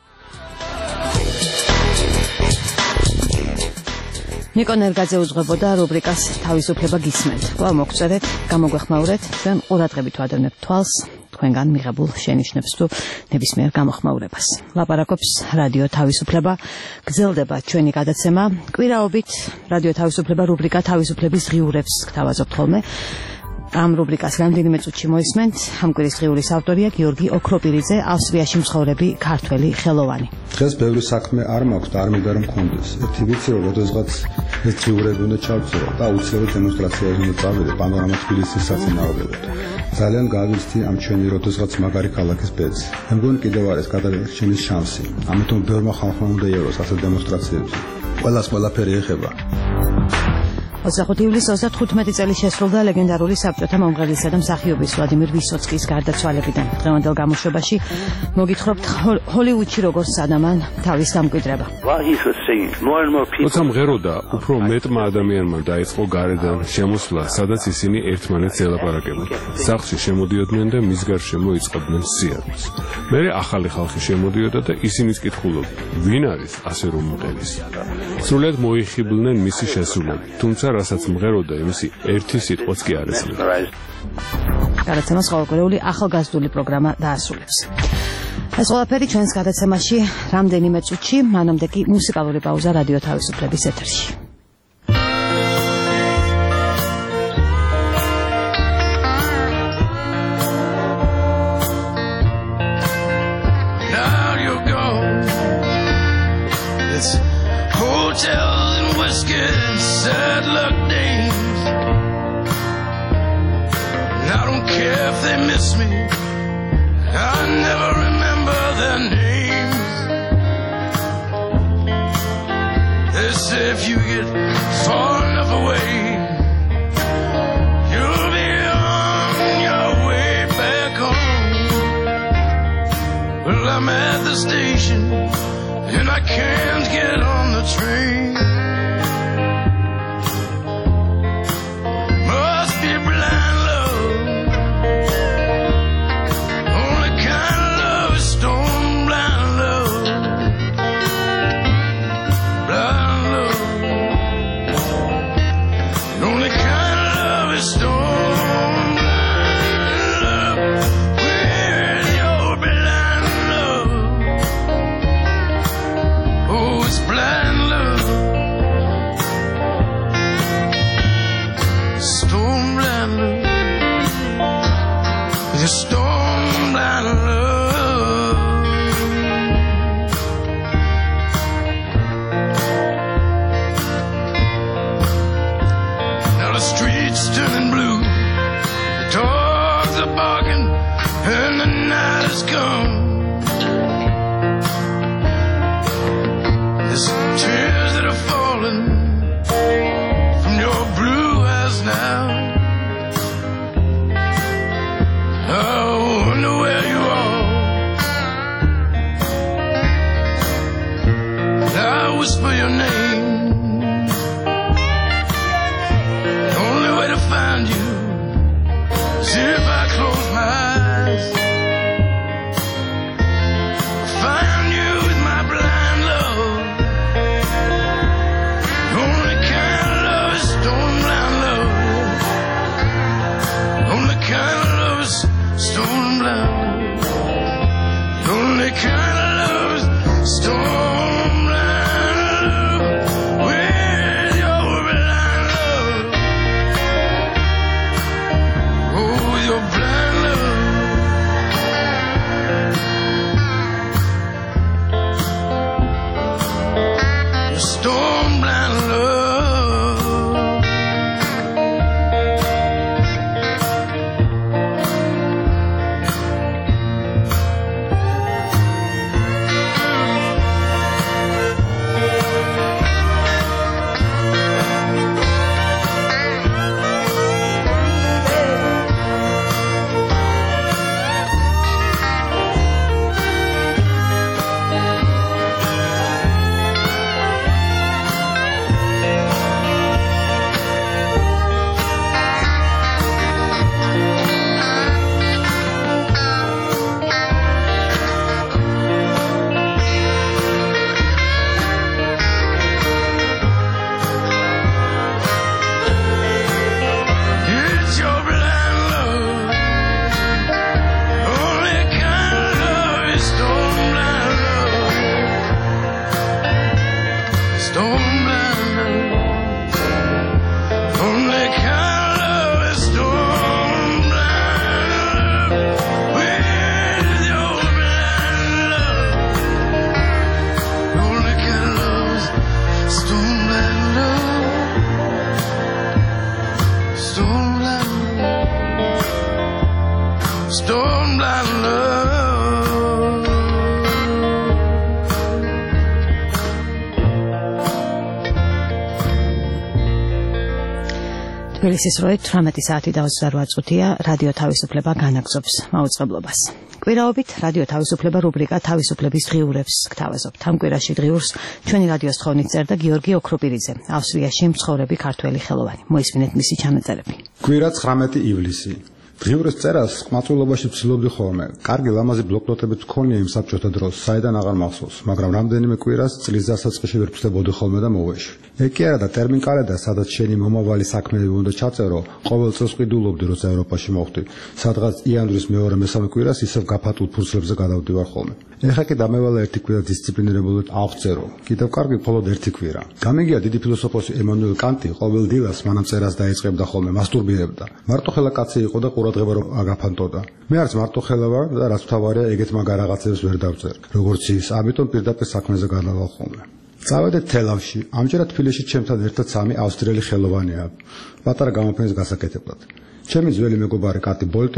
ნიკო ნერგაძე უძღვებოდა რუბრიკას თავისუფლება გისმენთ. კვლავ მოგწერეთ, გამოგვეხმაურეთ, ჩვენ ყურადღებით ვადევნებთ თვალს თქვენგან მიღებულ შენიშვნებს თუ ნებისმიერ გამოხმაურებას. ლაპარაკობს რადიო თავისუფლება, გრძელდება ჩვენი გადაცემა. კვირაობით რადიო თავისუფლება რუბრიკა თავისუფლების ღიურებს გთავაზობთ ხოლმე. ამ რუბრიკას რამდენიმე წუთში მოისმენთ. ამ კვირის ღიურის ავტორია გიორგი ოქროპირიძე, ავსტრიაში მცხოვრები ქართველი ხელოვანი. დღეს ბევრი საქმე არ მაქვს და არ მინდა რომ მქონდეს. ერთი ვიცი რომ როდესღაც ეს ღიურები უნდა ჩავწერო და აუცილებლად დემონსტრაციაზე უნდა წავიდე პანორამა თბილისის საწინააღმდეგოდ. ძალიან გავიცდი ამ ჩვენი როდესღაც მაგარი ქალაქის ბედს. მე მგონი კიდევ არის გადარჩენის შანსი. ამიტომ ბევრმა ხალხმა უნდა იაროს ასეთ დემონსტრაციებში. ყველას ყველაფერი ეხება. ოცდახუთი ივლისის ოცდათხუთმეტი წელი შესრულდა ლეგენდარული საბჭოთა მომღერლისა და მსახიობის ვლადიმერ ვისოცკის გარდაცვალებიდან. დღევანდელ გამოშვებაში მოგითხრობთ ჰოლივუდში როგორ სადამან თავის დამკვიდრება. როცა მღეროდა, უფრო მეტმა ადამიანმა დაიწყო გარედან შემოსვლა, სადაც ისინი ერთმანეთს ელაპარაკებოდნენ. სახლში შემოდიოდნენ და მის გარშემო იწყებდნენ სიარულს. მერე ახალი ხალხი შემოდიოდა და ისინიც კითხულობდნენ, ვინ არის ასე რომ მღერის. სრულად მოიხიბლნენ მისი შესრულები, თუმცა რასაც მღეროდა, იმისი ერთი სიტყვაც კი არ ესმოდა. გადაცემას ყოველკვირეული ახალგაზრდული პროგრამა დაასრულებს. ეს ყველაფერი ჩვენს გადაცემაში რამდენიმე წუთში, მანამდე კი მუსიკალური პაუზა რადიო თავისუფლების ეთერში. Sad luck days. I don't care if they miss me. I never remember their names. They say if you get far enough away, you'll be on your way back home. Well, I'm at the station and I can't get on the train. Must be blind love. Only kind of love is stone blind love. Blind love. The only kind of love is stone blind love. With your blind love. Oh, it's blind love. Stone blind love. The stone blind love. Now the streets turning blue, the dogs are barking, and the night has come. There's tears that are falling from your blue eyes now. I wonder where you are. I whisper your name. The only way to find you is if I close my eyes. Find you with my blind love. The only kind of love is stone blind love. The only kind of love is stone blind love. The only kind of love is stone blind love. With your blind love. Oh, with your blind love. Your stone blind love. It's your blind love. Only kind of love is stone blind love. Stone blind love. Only kind of love is stone blind love. With your blind love. Only kind of love is stone blind love. Stone blind love. Stone blind love. თბილისის როე თვრამეტი საათი და ოცდაოთხ წუთია. რადიო თავისუფლება განაგზობს მაუწყებლობას. კვირაობით რადიო თავისუფლება რუბრიკა თავისუფლების დღიურებს გთავაზობთ. ამ კვირაში დღიურს ჩვენი რადიოს თხოვნით წერდა გიორგი ოქროპირიძე. ავსტრიაში მცხოვრები ქართველი ხელოვანი. მოისმინეთ მისი ჩანაწერები. კვირა ცხრამეტი ივლისი. დღიურის წერას ყმაწვილობაში ვცდილობდი ხოლმე. კარგი ლამაზი ბლოკნოტები თქონია იმ საბჭოთა დროს, საიდან აღარ მახსოვს, მაგრამ რამდენიმე კვირას წლის დასაწყისში ვერ ვწდებოდი ხოლმე და მოვეში. ეგ კი არა და ტერმინკალედა, სადაც შენი მომავალი საქმეები უნდა ჩაწერო, ყოველ წელს ყიდულობდი, როცა ევროპაში მოვხდი. სადღაც იანვრის მეორე მესამე კვირას ისევ გაფათულ ფურცლებზე გადავდივარ ხოლმე. ეხლა კი დამევალა ერთი კვირა დისციპლინირებულად ავწერო. კიდევ კარგი მხოლოდ ერთი კვირა. გამიგია დიდი ფილოსოფოსი ემანუელ კანტი ყოველ დილას მანამ წერას დაიწყებდა ხოლმე, მასტურბირებდა. მარტოხელა კაცი იყო და ყურადღება რომ აგაფანტოდა. მე არც მარტოხელა ვარ და რაც თავარია, ეგეთ მაგარ რაღაცებს ვერ დავწერ. როგორც ის, ამიტომ პირდაპირ საქმეზე გადავალ ხოლმე. წავედით თელავში. ამჯერად თბილისში ჩემთან ერთად სამი ავსტრიელი ხელოვანია. პატარა გამოფენის გასაკეთებლად. ჩემი ძველი მეგობარი კატი ბოლტი,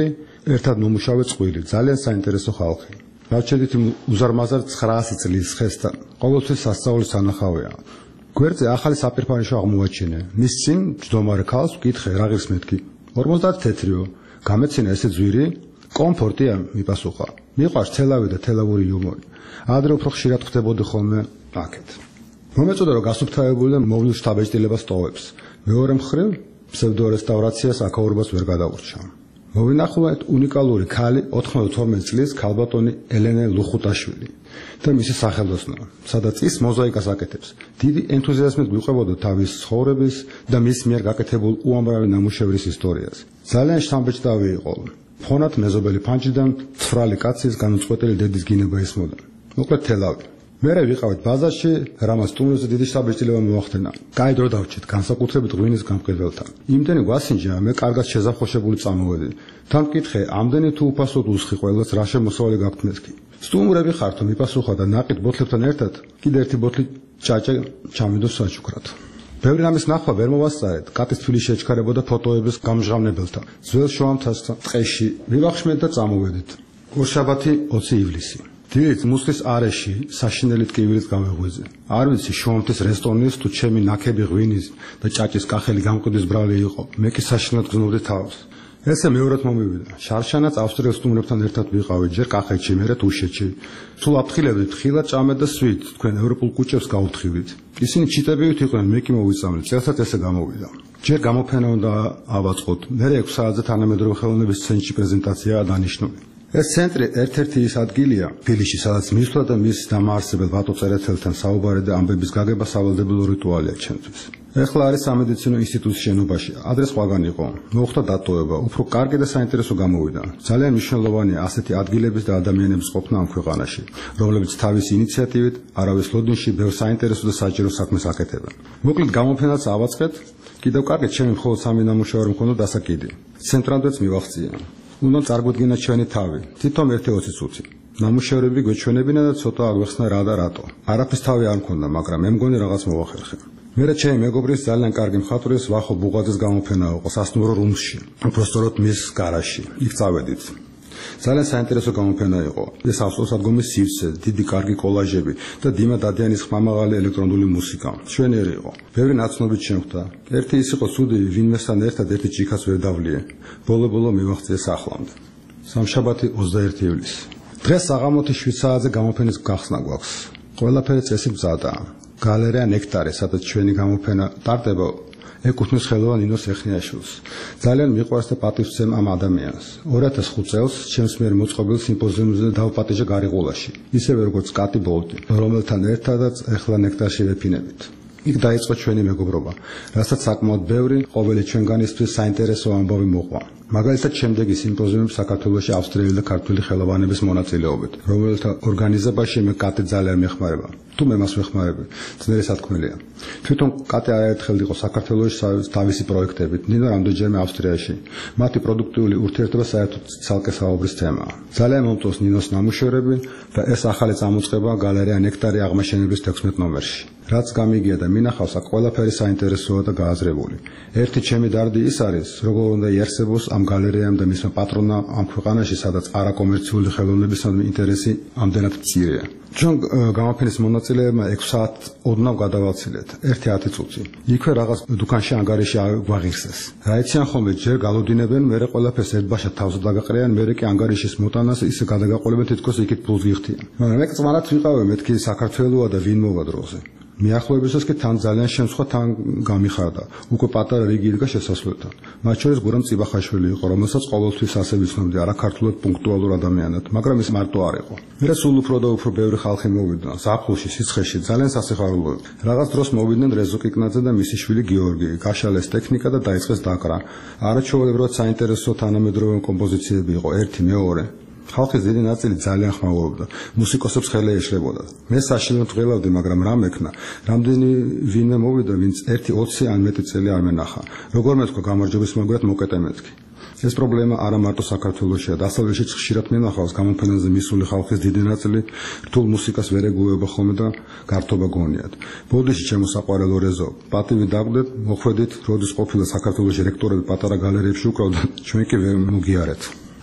ერთად მომუშავე წყვილი, ძალიან საინტერესო ხალხი. Დავჭედით იმ უზარმაზარ ცხრაასი წლის ხესთან. ყოველთვის სასწაულის სანახავია. გვერდზე ახალი საპირფარეშო აღმოაჩინე. მის წინ ჯდომარე ქალს ვკითხე, რა ღირს მეთქი. ორმოცდაათი თეთრიო. გამეცინა ესე ძვირი? კომფორტია, მიპასუხა. მიყვარს თელავი და თელავური იუმორი. ადრე უფრო ხშირად ხვდებოდი ხოლმე აქეთ. მომეწოდა რომ გასუფთავებული და მოვლილ შთაბეჭდილებას ტოვებს. მეორე მხრივ ფსევდორესტავრაციას აქაურობას ვერ გადაურჩა. მოვინახულეთ უნიკალური ქალი ოთხმოცდათორმეტ წლის ქალბატონი ელენე ლუხუტაშვილი და მისი სახელოსნო, სადაც ის მოზაიკას აკეთებს. დიდი ენთუზიაზმით გვიყვებოდა თავის ცხოვრების და მის მიერ გაკეთებულ უამრავი ნამუშევრის ისტორიას. ძალიან შთამბეჭდავი იყო. ფონად მეზობელი ფანჯრიდან ცხრალი კაცის განუწყვეტელი დედის გინება ესმოდა. მოკლედ თელავი. მერე ვიყავით ბაზარში, რამაც სტუმრებზე დიდი შთაბეჭდილება მოახდინა. კაი დრო დავჭით, განსაკუთრებით ღვინის გამყიდველთან. იმდენი გვასინჯა, მე კარგად შეზახოშებული წამოვედი. თან მკითხე, ამდენი თუ უფასოდ უსხი ყველას, რა შემოსავალი გაქვთ მეთქი. სტუმრები ხართო, მიპასუხა და ნაყიდ ბოთლებთან ერთად კიდე ერთი ბოთლი ჭაჭა ჩამიდო საჩუქრად. ბევრი რამის ნახვა ვერ მოვასწარეთ. კატის თვილი შეჩქარებოდა ფოტოების გამჟღავნებელთან. ძველ შუამთასთან ტყეში ვივახშმეთ და წამოვედით. ორშაბათი ოცი ივლისი. დილით მუსლის არეში საშინელი ტკივილით გამეღვიძე. არ ვიცი შუამთის რესტორნის თუ ჩემი ნაქები ღვინის და ჭაჭის კახელი გამყიდვის ბრალი იყო. მე კი საშინელად გზნობდი თავს. ესე მეორედ მომივიდა. შარშანაც ავსტრიელ სტუმრებთან ერთად ვიყავით, ჯერ კახეთში, მერე თუშეთში. სულ აფრთხილებდით, ხილად ჭამეთ და სვით, თქვენ ევროპულ კუჭებს გაუთხრით. ისინი ჩიტებივით იყვნენ, მე კი მოვიწამლე, წელსაც ესე გამოვიდა. ჯერ გამოფენა უნდა ავაწყოთ. მერე ექვს საათზე თანამედროვე ხელოვნების ცენტრში პრეზენტაციაა დანიშნული. ეს ცენტრი ერთ-ერთი ის ადგილია თბილისში, სადაც მისვლა და მის დამაარსებელ ბატო წერეთელთან საუბარი და ამბების გაგება სავალდებულო რიტუალია ჩემთვის. ეხლა არის სამედიცინო ინსტიტუტის შენობაში, ადრე სხვაგან იყო. მოხდა დატოვება, უფრო კარგი და საინტერესო გამოვიდა. ძალიან მნიშვნელოვანია ასეთი ადგილების და ადამიანების ყოფნა ამ ქვეყანაში, რომლებიც თავისი ინიციატივით არავის ლოდინში ბევრ საინტერესო და საჭირო საქმეს აკეთებენ. მოკლედ გამოფენაც ავაწყეთ, კიდევ კარგით ჩემი მხოლოდ სამი ნამუშევარი მქონდა დასაკიდი. ცენტრამდეც მივახცია. უნდა წარგვედგინა ჩვენი თავი, თითომ ერთი ოცი წუთი. ნამუშევრები გვეჩვენებინა და ცოტა აგვეხსნა რა და რატო. არაფრის თავი არ მქონდა, მაგრამ მე მგონი რაღაც მოვახერხე. მერე ჩემი მეგობრის ძალიან კარგი მხატვრის ვახო ბუღაძის გამოფენა იყო სასტუმრო რუმსში, უბრალოდ მის გარაჟში. იქ წავედით. ძალიან საინტერესო გამოფენა იყო. ეს ავსტრიასადგომის სივრცე, დიდი კარგი კოლაჟები და დიმა დადიანის ხმამაღალი ელექტრონული მუსიკა. მშვენიერი იყო. ბევრი ნაცნობი შემხვდა. ერთი ის იყო ცუდი, ვინმესთან ერთად ერთი ჭიქაც ვერ დავლიე. ბოლო-ბოლო მივახციე სახლამდე. სამშაბათი ოცდაერთი ივლისი. დღეს საღამოთი შვიდ საათზე გამოფენის გახსნა გვაქვს. ყველაფერი წესი მზადაა. გალერეა ნექტარი, სადაც ჩვენი გამოფენა ტარდება, ეკუთვნის ხელოვან ნინოს ეხნიაშვილს. ძალიან მიყვარს და პატივსცემ ამ ადამიანს. ორი ათას ხუთი წელს ჩემს მიერ მოწყობილ სიმპოზიუმზე დავპატიჟე გარიყულაში, ისევე როგორც კატი ბოლტი, რომელთან ერთადაც ეხლა ნექტარში ვეფინებით. იქ დაიწყო ჩვენი მეგობრობა, რასაც საკმაოდ ბევრი ყოველი ჩვენგანისთვის საინტერესო ამბავი მოყვა. მაგალითად, შემდეგი სიმპოზიუმი საქართველოში ავსტრიელი და ქართველი ხელოვანების მონაწილეობით, რომელთა ორგანიზებაში მე კატი ძალიან მეხმარება. თუ მე მას ვეხმარები, ძნელი სათქმელია. თვითონ კატი არაერთხელ იყო საქართველოში თავისი პროექტებით, ნინო რამდენჯერმე ავსტრიაში. მათი პროდუქტიული ურთიერთობა საერთოდ ცალკე საუბრის თემაა. ძალიან მომწონს ნინოს ნამუშევრები და ეს ახალი წამოწყება გალერეა ნექტარი აღმაშენების თექვსმეტ ნომერში. რაც გამიგია და მინახავს, აქ ყველაფერი საინტერესოა და გააზრებული. ერთი ჩემი დარდი ის არის, როგორ უნდა იარსებოს ამ გალერეამ და მისმა პატრონმა ამ ქვეყანაში, სადაც არაკომერციული ხელოვნებისადმი ინტერესი ამდენად მცირეა. ჩვენ გამოფენის მონაწილეებმა ექვს საათ ოდნავ გადავალცილეთ, ერთი ათი წუთი. იქვე რაღაც დუქანში ანგარიში გვაღირსეს. რა იციან ხოლმე, ჯერ გალოდინებენ, მერე ყველაფერს ერთბაშად თავზე დაგაყრიან, მერე კი ანგარიშის მოტანას ისე გადაგაყოლებენ, თითქოს იქით ფულს გიხდიან. მაგრამ მე წმანად ვიყავი, მეთქი საქართველოა და ვინ მოვა დროზე. მიახლოებისას კი თან ძალიან შემცხვა თან გამიხარდა. უკვე პატარა რიგი იდგა შესასვლელთან. მათ შორის გურამ წიბახაშვილი იყო, რომელსაც ყოველთვის ასე ვიცნობდი, არა ქართულად პუნქტუალურ ადამიანად, მაგრამ ის მარტო არ იყო. მერე სულ უფრო და უფრო ბევრი ხალხი მოვიდა, ზაფხულში, სიცხეში, ძალიან სასიხარულოა. რაღაც დროს მოვიდნენ რეზო კიკნაძე და მისი შვილი გიორგი, გაშალეს ტექნიკა და დაიწყეს დაკრა. არაჩვეულებრივად საინტერესო თანამედროვე კომპოზიციები იყო, ერთი, მეორე. ხალხის დიდი ნაწილი ძალიან ხმაურობდა, მუსიკოსებს ხელი ეშლებოდა. მე საშინელად ვღელავდი, მაგრამ რა მექნა, რამდენი ვინმე მოვიდა, ვინც ერთი ოცი ან მეტი წელი არ მენახა. როგორ მეთქვა, გამარჯვების მაგრად მოკეტე მეთქი. ეს პრობლემა არა მარტო საქართველოშია, დასავლეთშიც ხშირად მენახავს გამოფენაზე მისული ხალხის დიდი ნაწილი რთულ მუსიკას ვერ ეგუება ხოლმე და გართობა გონიათ. ბოდიში ჩემო საყვარელო რეზო, პატივი დაგვდეთ, მოხვედით, როდის ყოფილა საქართველოში რექტორები პატარა გალერეებში უკრავდნენ, ჩვენ კი ვერ მოგიარეთ.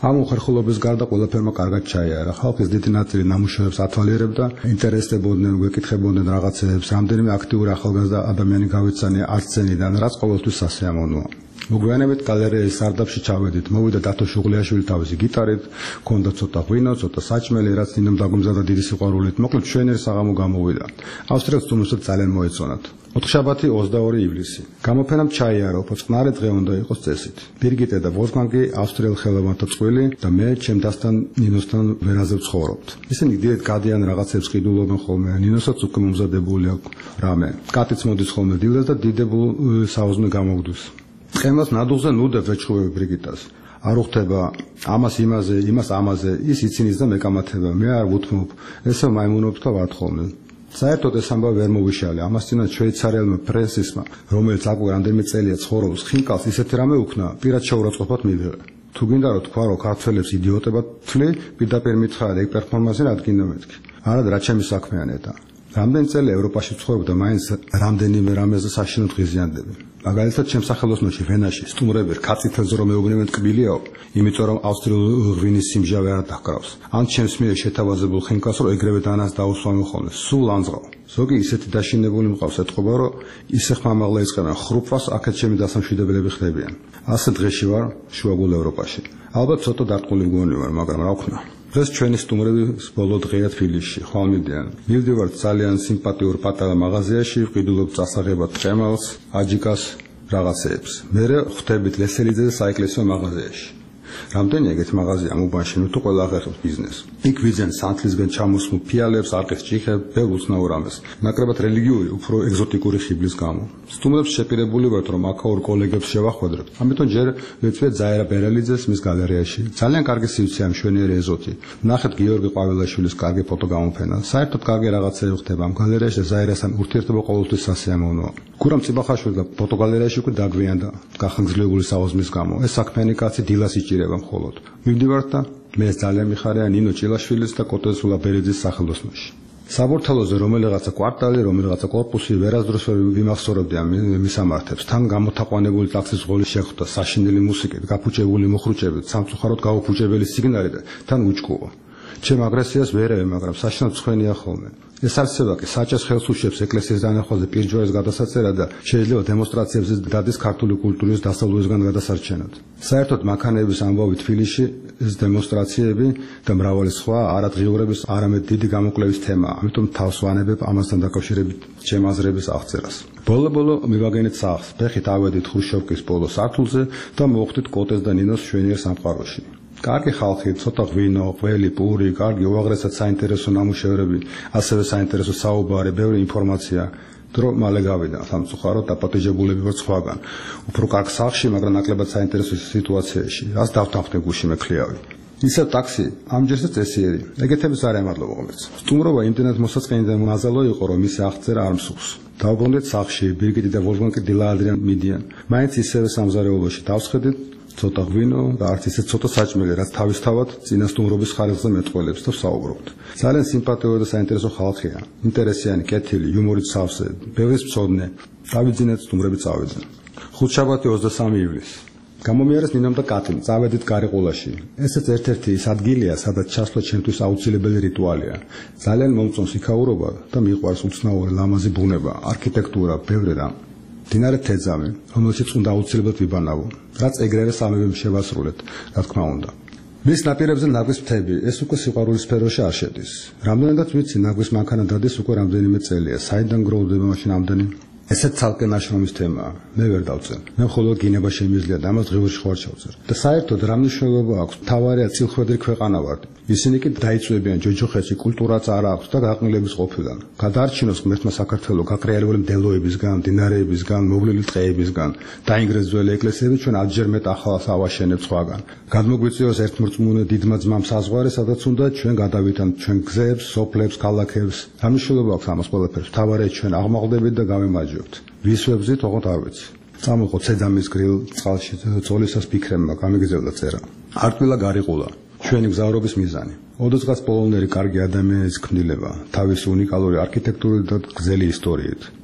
ამ უხერხულობის გარდა ყველაფერმა კარგად ჩაიარა. ხალხის დიდი ნაწილი ნამუშევრებს ათვალიერებდა, ინტერესდებოდნენ, გვეკითხებოდნენ რაღაცებს, რამდენიმე აქტიური ახალგაზრდა ადამიანი გავეცანია არც სცენიდან, რაც ყოველთვის სასიამოვნოა. მოგვიანებით გალერეის სარდაფში ჩავედით, მოვიდა დათო შუღლიაშვილი თავისი გიტარით, ჰქონდა ცოტა ღვინო, ცოტა საჭმელი, რაც ნინომ დაგუმზადა დიდი სიყვარულით, მოკლედ მშვენიერი საღამო გამოვიდა. ავსტრიელს თუმცა ძალიან მოეწონათ. ოთხშაბათი ოცდაორი ივლისი. გამოფენამ ჩაიარა, უფრო წყნარი დღე უნდა იყოს წესით. ბირგიტე და ვოლფგანგი ავსტრიელ ხელოვანთა წყვილი და მე ჩემთან ნინოსთან ვერაზე ვცხოვრობთ. ისინი დიდად გადიან რაღაცებს ყიდულობენ ხოლმე, ნინოსაც უკვე მომზადებული აქვს რამე. კატიც მოდის ხოლმე დილას და დიდებულ საუზმე გამოგდის. ყემას ნადუღზე ნუდებ ვეჩხუბები ბრიგიტას. არ უხდება ამას იმაზე, იმას ამაზე, ის იცინიც და მეკამათება. მე არ ვუთმობ, ესა მაიმუნობს და ვათხოვნე. საერთოდ ეს ამბავი ვერ მოვიშალე. ამას წინათ შვეიცარიელმა პრესისმა, რომელიც აკვე რამდენიმე წელია ცხოვრობს, ხინკალს ისეთი რამე უქნა, პირად შეურაცხყოფად მივიღე. თუ გინდა რომ თქვა, რომ ქართველებს იდიოტებად თვლი, პირდაპირ მითხრა ეგ პერფორმანსი რა გინდა მეთქი. არა რა ჩემი საქმეა ნეტა. რამდენი წელი ევროპაში ვცხოვრობ და მაინც რამდენიმე რამეზე საშინოდ ღიზიანდები. მაგალითად, ჩემს სახელოსნოში ვენაში სტუმრები რკაცითელზე რომ მეუბნებენ ტკბილიაო, იმიტომ რომ ავსტრიულ ღვინის სიმჟავე არ დახკრავს. ან ჩემს მიერ შეთავაზებულ ხინკალს რომ ეგრევე დანას დაუსვამენ ხოლმე, სულ ანძღავ. ზოგი ისეთი დაშინებული მყავს ეთყობა, რომ ისე ხმამაღლა იწყებენ ხრუპვას, აქეთ ჩემი დასამშვიდებლები ხდებიან. ასე დღეში ვარ შუაგულ ევროპაში. ალბათ ცოტა დარტყმული მგონი ვარ, მაგრამ რა ვქნა. დღეს ჩვენი სტუმრები ბოლო დღეა თბილისში, ხვალმიდიან. მივდივართ ძალიან სიმპათიურ პატარა მაღაზიაში, ვყიდულობ წასაღებად ყემალს, აჯიკას, რაღაცეებს. მერე ხვდებით ლესელიძეს საეკლესიო მაღაზიაში. რამდენი ეგეთ მაღაზია მუბანში, ნუ თუ ყველა აღეხებს ბიზნესს. იქ ვიძენ სანთლისგან ჩამოსმულ ფიალებს, არყის ჭიხებს, ბევრ უცნაურ რამეს. ნაკლებად რელიგიური, უფრო ეგზოტიკური ხიბლის გამო. სტუმრებს შეპირებული ვართ, რომ აქაურ კოლეგებს შევახვედრებთ. ამიტომ ჯერ ვეცვიეთ ზაირა ბერელიძეს მის გალერეაში. ძალიან კარგი სივრცეა, მშვენიერი ეზოთი. ნახეთ გიორგი ყვავილაშვილის კარგი ფოტოგამოფენა. საერთოდ კარგი რაღაცები ხდება ამ გალერეაში და ზაირასთან ურთიერთობა ყოველთვის სასიამოვნოა. გურამ ციბახაშვილი და ფოტოგალერეაში უკვე დაგვიანდა გახანგრძლივებული საუზმის გამო. ეს საქმიანი კაცი დილას იჭირება მხოლოდ. მივდივართ და მე ძალიან მიხარია ნინო ჭილაშვილის და კოტეს ულაბერიძის სახელოსნოში. საბურთალოზე რომელიღაცა კვარტალი, რომელიღაცა კორპუსი ვერასდროს ვერ ვიმახსოვრებდი ამ მისამართებს. თან გამოთაყვანებული ტაქსის ღოლი შეხვდა, საშინელი მუსიკით, გაფუჭებული მოხრუჭებით, სამწუხაროდ გაუფუჭებელი სიგნალი და თან უჭკუო. ჩემ აგრესიას ვერევე, მაგრამ საშინოდ ცხენია ხოლმე. ეს არსება კი საჭეს ხელს უშევს ეკლესიის დანახვაზე პირჯვარის გადასაწერად და შეიძლება დემონსტრაციებზე დადის ქართული კულტურის დასავლურისგან გადასარჩენად. საერთოდ მანქანების ამბავი თბილისში ეს დემონსტრაციები და მრავალი სხვა არადღიურების არამედ დიდი გამოკვლევის თემაა. ამიტომ თავს ვანებებ ამასთან დაკავშირებით ჩემ აზრების აღწერას. ბოლო-ბოლო მივაგენეთ სახლს, ფეხით ავედით ხრუშჩოვკის ბოლო სართულზე და მოვხვდით კოტეს და ნინოს მშვენიერ სამყაროში. კარგი ხალხი, ცოტა ღვინო, ყველი, პური, კარგი, უაღრესად საინტერესო ნამუშევრები, ასევე საინტერესო საუბარი, ბევრი ინფორმაცია. დრო მალე გავიდა, სამწუხაროდ დაპატეჟებულები ვარ სხვაგან. უფრო კარგ სახლში, მაგრამ ნაკლებად საინტერესო სიტუაციაში. რას დავთანხმდე გუში მექლიავი. ისევ ტაქსი, ამჯერზე წესიერი. ეგეთების არ ემართლობა ღმერთს. სტუმრობა იმდენად მოსაწყენი და მონაზალო იყო, რომ მისი აღწერა არ მსურს. დავბრუნდით სახლში, ბირგიტი და ვოლფგანგი დილაადრიან მიდიან. მაინც ისევე სამზარეულოში დავსხედით. ცოტა ღვინო და არც ისე ცოტა საჭმელი, რაც თავისთავად წინასტუმრობის ხარისხზე მეტყველებს და ვსაუბრობთ. ძალიან სიმპათიური და საინტერესო ხალხია. ინტერესიანი, კეთილი, იუმორით სავსე, ბევრის მცოდნე. დავიძინეთ სტუმრები წავიდნენ. ხუთშაბათი ოცდასამი ივლისი. გამომიარეს ნინომ და კატიმ, წავედით გარიყულაში. ესეც ერთ-ერთი ის ადგილია, სადაც ჩასვლა ჩემთვის აუცილებელი რიტუალია. ძალიან მომწონს იქაურობა და მიყვარს უცნაური ლამაზი ბუნება, არქიტექტურა, ბევრი რამ. დინარე თეძამი, რომელშიც უნდა აუცილებლად ვიბანავო, რაც ეგრევე სამივემ შევასრულეთ, რა თქმა უნდა. მის ნაპირებზე ნაგვის მთები, ეს უკვე სიყვარულის სფეროში არ შედის. რამდენადაც ვიცი, ნაგვის მანქანა დადის უკვე რამდენიმე წელია, საიდან გროვდება მაშინ ამდენი? ესეც ცალკე ნაშრომის თემაა, მე ვერ დავწერ. მე მხოლოდ გინება შემიძლია და ამას ღიურში ხوار ჩავწერ. და საერთოდ რა მნიშვნელობა აქვს? მთავარია წილხვედრი ქვეყანა ვართ. ისინი კი დაიწვევიან ჯოჯოხეთში, კულტურაც არ აქვს და გაყნილების ყოფილან. გადაარჩინოს ღმერთმა საქართველო გაკრიალებული მდელოებისგან, მდინარეებისგან, მოვლილი ტყეებისგან, დაინგრეს ძველი ეკლესიები, ჩვენ ათჯერ მეტ ახალს ავაშენებთ სხვაგან. გადმოგვიწვიოს ერთმრწმუნე დიდმა ძმამ საზღვარი, სადაც უნდა ჩვენ გადავითანთ ჩვენ გზებს, სოფლებს, ქალაქებს. რა მნიშვნელობა აქვს ამას ყველაფერს? მთავარია ჩვენ აღმაღლდებით და გავემაჯვებთ. ვისვებზით, ოღონდ არ ვიცი. წამოყო ცედამის გრილ წყალში ძოლისას ფიქრებმა გამიგზავნა წერა. არტვილა გარიყულა. ჩვენი გზავრობის მიზანი. ოდესღაც პოლონელი კარგი ადამიანის ქმნილება, თავისი უნიკალური არქიტექტურით და გრძელი ისტორიით.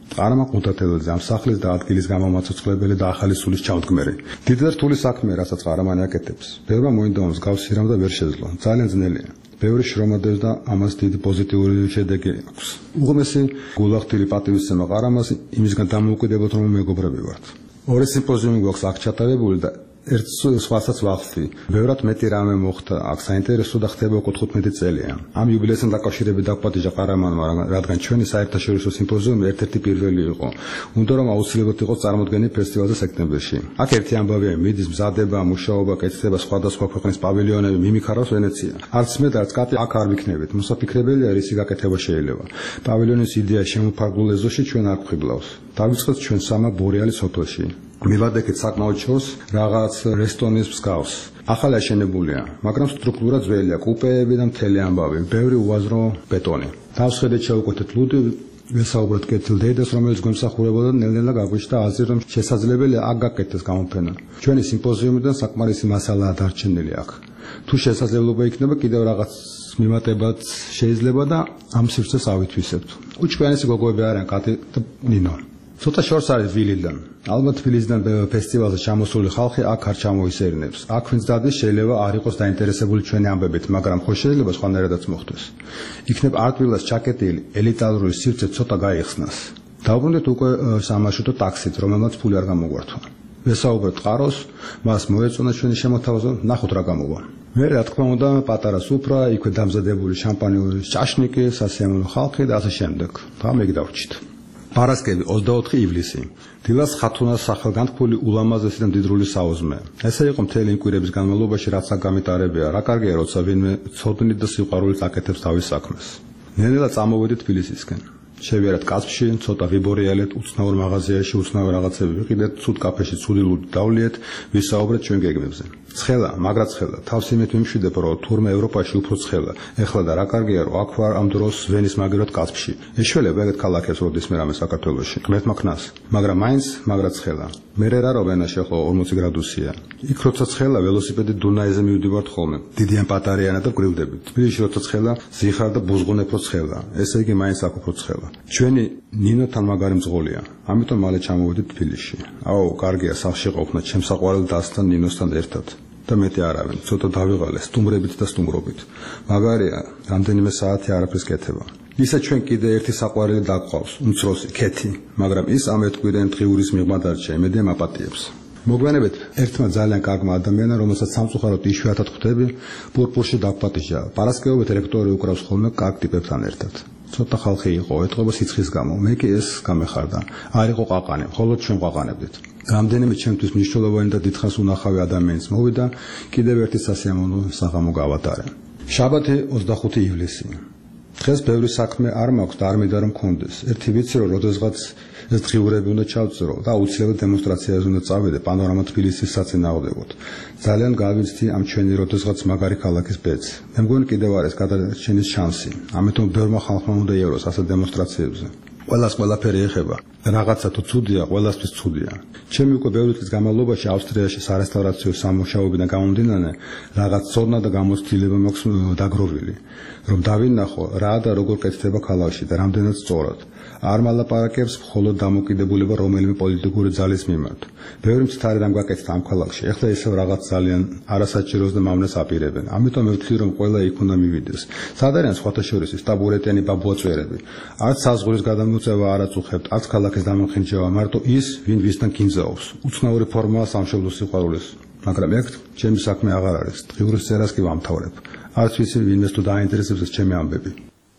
ყარამა ყუნთათელაძე ამ სახლის დაადგილის გამომაცოცხლებელი და ახალი სულის ჩამდგმელი. დიდი და რთული საქმე, რასაც ყარამანი აკეთებს. ბევრმა მოინდომა მსგავსი რამ და ვერ შეძლო. ძალიან ძნელია. ბევრი შრომადებს და ამას დიდი პოზიტიური შედეგი აქვს. უღმესი გულახდილი პატივისცემა ყარამას იმისგან დამოუკიდებლად რომ მეგობრები ვართ. ორი სიმპოზიუმი გვაქვს აქ ჩატარებული და ერთ სხვასაც ვახსნი. ბევრად მეტი რამე მოხდა აქ საინტერესო და ხდება უკვე თხუთმეტი წელია. ამ იუბილეისთან დაკავშირებით დაგპატიჟა ყარამანმა, რადგან ჩვენი საერთაშორისო სიმპოზიუმი ერთ-ერთი პირველი იყო. უნდა რომ აუცილებლად იყოს წარმოდგენილი ფესტივალზე სექტემბერში. აქ ერთი ამბავია მიდის მზადება, მუშაობა, კეთდება სხვადასხვა ქვეყნის პავილიონები, მიმიქარავს ვენეცია. არც მე და არც კატი აქ არ ვიქნებით. მოსაფიქრებელია რისი გაკეთება შეიძლება. პავილიონის იდეა შემოფარგლულ ეზოში ჩვენ არ გვხიბლავს. დავიწყოთ ჩვენ სამა ბორეალის სოფელში. მივადექეთ საკმაოდ შორს რაღაც რესტორნის მსგავს. ახალი აშენებულია, მაგრამ სტრუქტურა ძველია, კუპეები და მთელი ამბავი, ბევრი უაზრო ბეტონი. დავსხედეთ შევკვეთეთ ლუდი, ვესაუბრეთ კეთილ დედას, რომელიც გვემსახურებოდა და ნელ-ნელა გაგვიჩნდა აზრი, რომ შესაძლებელია აქ გაკეთდეს გამოფენა. ჩვენი სიმპოზიუმიდან საკმარისი მასალაა დარჩენილი აქ. თუ შესაძლებლობა იქნება, კიდევ რაღაც მიმატებაც შეიძლება და ამ სივრცეს ავითვისებთ. უჩვენესი გოგოები არიან კატი და ნინო. ცოტა შორს არის ვილიდან. ალბათ თბილისიდან ფესტივალზე ჩამოსული ხალხი აქ არ ჩამოისერნებს. აქ ვინც დადის შეიძლება არ იყოს დაინტერესებული ჩვენი ამბებით, მაგრამ ხო შეიძლება სხვანაირადაც მოხდეს. იქნებ არტვილას ჩაკეტილი ელიტარული სივრცე ცოტა გაიხსნას. დავბრუნდეთ უკვე სამარშრუტო ტაქსით, რომელმაც ფული არ გამოგვართვა. ვესაუბრეთ ყაროს, მას მოეწონა ჩვენი შემოთავაზება, ნახოთ რა გამოვა. მე რა თქმა უნდა პატარა სუფრა, იქვე დამზადებული შამპანიური ჭაშნიკი, სასიამოვნო ხალხი და ასე შემდეგ. და მე გდავრჩით. პარასკევი ოცდაოთხი ივლისი. დილას ხათუნას სახელგანთქმული ულამაზესი და მდიდრული საუზმე. ესე იყო მთელი იმ კვირების განმავლობაში, რაც აქ გამიტარებია. რა კარგია, როცა ვინმე ცოდნით და სიყვარულით აკეთებს თავის საქმეს. ნელ-ნელა წამოვედით თბილისისკენ. შევიარეთ კაცში, ცოტა ვიბორიალეთ, უცნაურ მაღაზიაში, უცნაურ რაღაცები ვიყიდეთ, ცუდ კაფეში ცუდი ლუდი დავლიეთ, ვისაუბრეთ ჩვენ გეგმებზე. ცხელა, მაგრა ცხელა, თავს იმით ვიმშვიდებ, რომ თურმე ევროპაში უფრო ცხელა. ეხლა და რა კარგია, რომ აქ ვარ ამ დროს ვენის მაგერად კაცში. ეშველება ეგეთ ქალაქებს როდის მე რამე საქართველოში. ღმერთმა ქნას, მაგრამ მაინც მაგრა ცხელა. მერე რა როვენაში ახლა ორმოცი გრადუსია. იქ როცა ცხელა ველოსიპედი დუნაიზე მივდივართ ხოლმე. დიდიან პატარიანად და გვრივდებით. თბილისში როცა ცხელა, ზიხარ და ბუზღუნებ რო ცხელა. ესე იგი მაინც აქ უფრო ცხელა. ჩვენი ნინოთან მაგარი მძღოლია. ამიტომ მალე ჩამოვედით თბილისში. აუ, კარგია სახლში ყოფნა ჩემს საყვარელ დასთან ნინოსთან ერთად. და მეტი არავინ, ცოტა დავიღალე სტუმრებით და სტუმრობით. მაგარია, რამდენიმე საათი არაფერს კეთება. ისა ჩვენ კიდე ერთი საყვარელი დაგყავს, უმცროსი, ქეთი, მაგრამ ის ამ ერთკვირიან დღიურის მიღმა დარჩა, იმედია მაპატიებს. მოგვიანებით ერთმა ძალიან კარგმა ადამიანმა, რომელსაც სამწუხაროდ იშვიათად ხვდები, პურპურში დაგპატიჟა. პარასკევობით რექტორი უკრავს ხოლმე კარგ ტიპებთან ერთად. ცოტა ხალხი იყო, ეთყობა სიცხის გამო. მე კი ეს გამეხარდა. არ იყო ყაყანი, მხოლოდ ჩვენ ყაყანებდით. რამდენიმე ჩემთვის მნიშვნელოვანი და დიდხანს უნახავი ადამიანის მოვიდა, კიდევ ერთი სასიამოვნო საღამო გავატარე. შაბათი ოცდახუთი ივლისი. დღეს ბევრი საქმე არ მაქვს და არ მინდა რომ მქონდეს. ერთი ვიცი რომ როდესღაც ეს დღიურები უნდა ჩავწრო და აუცილებლად დემონსტრაციაზე უნდა წავიდე პანორამა თბილისის საწინააღმდეგოდ. ძალიან გავიცდი ამ ჩვენი როდესღაც მაგარი ქალაქის ბედს. მე მგონი კიდევ არის გადარჩენის შანსი. ამიტომ ბევრმა ხალხმა უნდა იაროს ასეთ დემონსტრაციებზე. ყველას ყველაფერი ეხება. რაღაცა თუ ცუდია, ყველასთვის ცუდია. ჩემი უკვე ბევრი წლის განმავლობაში ავსტრიაში სარესტავრაციო სამუშაოებიდან გამომდინარე, რაღაც ცოდნა და გამოცდილება მაქვს დაგროვილი, რომ დავინახო რა და როგორ კეთდება ქალაქში და რამდენად სწორად. არ მალაპარაკებს მხოლოდ დამოკიდებულება რომელიმე პოლიტიკური ძალის მიმართ. ბევრი მცდარი რამ გაკეთდა ამ ქალაქში. ეხლა ისევ რაღაც ძალიან არასაჭიროს და მავნეს აპირებენ. ამიტომ მე ვთვლი რომ ყველა იქ უნდა მივიდეს. სად არიან სხვათა შორის ის ტაბურეტიანი ბაბუაწვერები? არც საზღვრის გადამოწევა არ აწუხებთ, არც ქალაქის დამახინჯება, მარტო ის, ვინ ვისთან გინძაობს. უცნაური ფორმაა სამშობლოს სიყვარულის. მაგრამ ეგ ჩემი საქმე აღარ არის. დღიურის წერას კი ვამთავრებ. არც ვიცი ვინმეს თუ დააინტერესებს ეს ჩემი ამბები.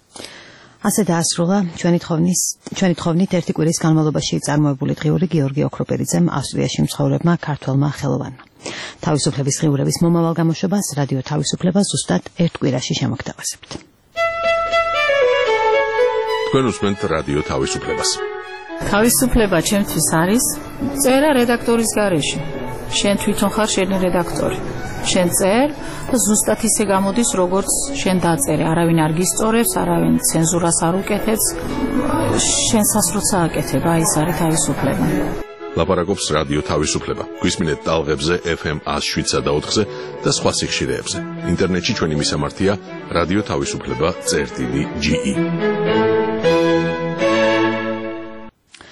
ასე დაასრულა ჩვენი თხოვნის ჩვენი თხოვნით ერთი კვირის განმავლობაში წარმოებული დღიური გიორგი ოქროპერიძემ ავსტრიაში მცხოვრებმა ქართველმა ხელოვანმა. თავისუფლების დღიურების მომავალ გამოშვებას რადიო თავისუფლება ზუსტად ერთ კვირაში შემოგთავაზებთ. თქვენ უსმენთ რადიო თავისუფლებას. თავისუფლება ჩემთვის არის წერა რედაქტორის გარეშე. შენ თვითონ ხარ შენი რედაქტორი. შენ წერ და ზუსტად ისე გამოდის, როგორც შენ დაწერე. არავინ არ გისწორებს, არავინ ცენზურას არ უკეთებს. შენსაც როცა აკეთებ, აი ეს არის თავისუფლება. ლაპარაკობს რადიო თავისუფლება. გვისმინეთ ტალღებზე ეფ ემ εκατს შვიდსა და ოთხზე და სხვა სიხშირეებზე. ინტერნეტში ჩვენი მისამართია რადიო თავისუფლება წერტილი ჯი ი.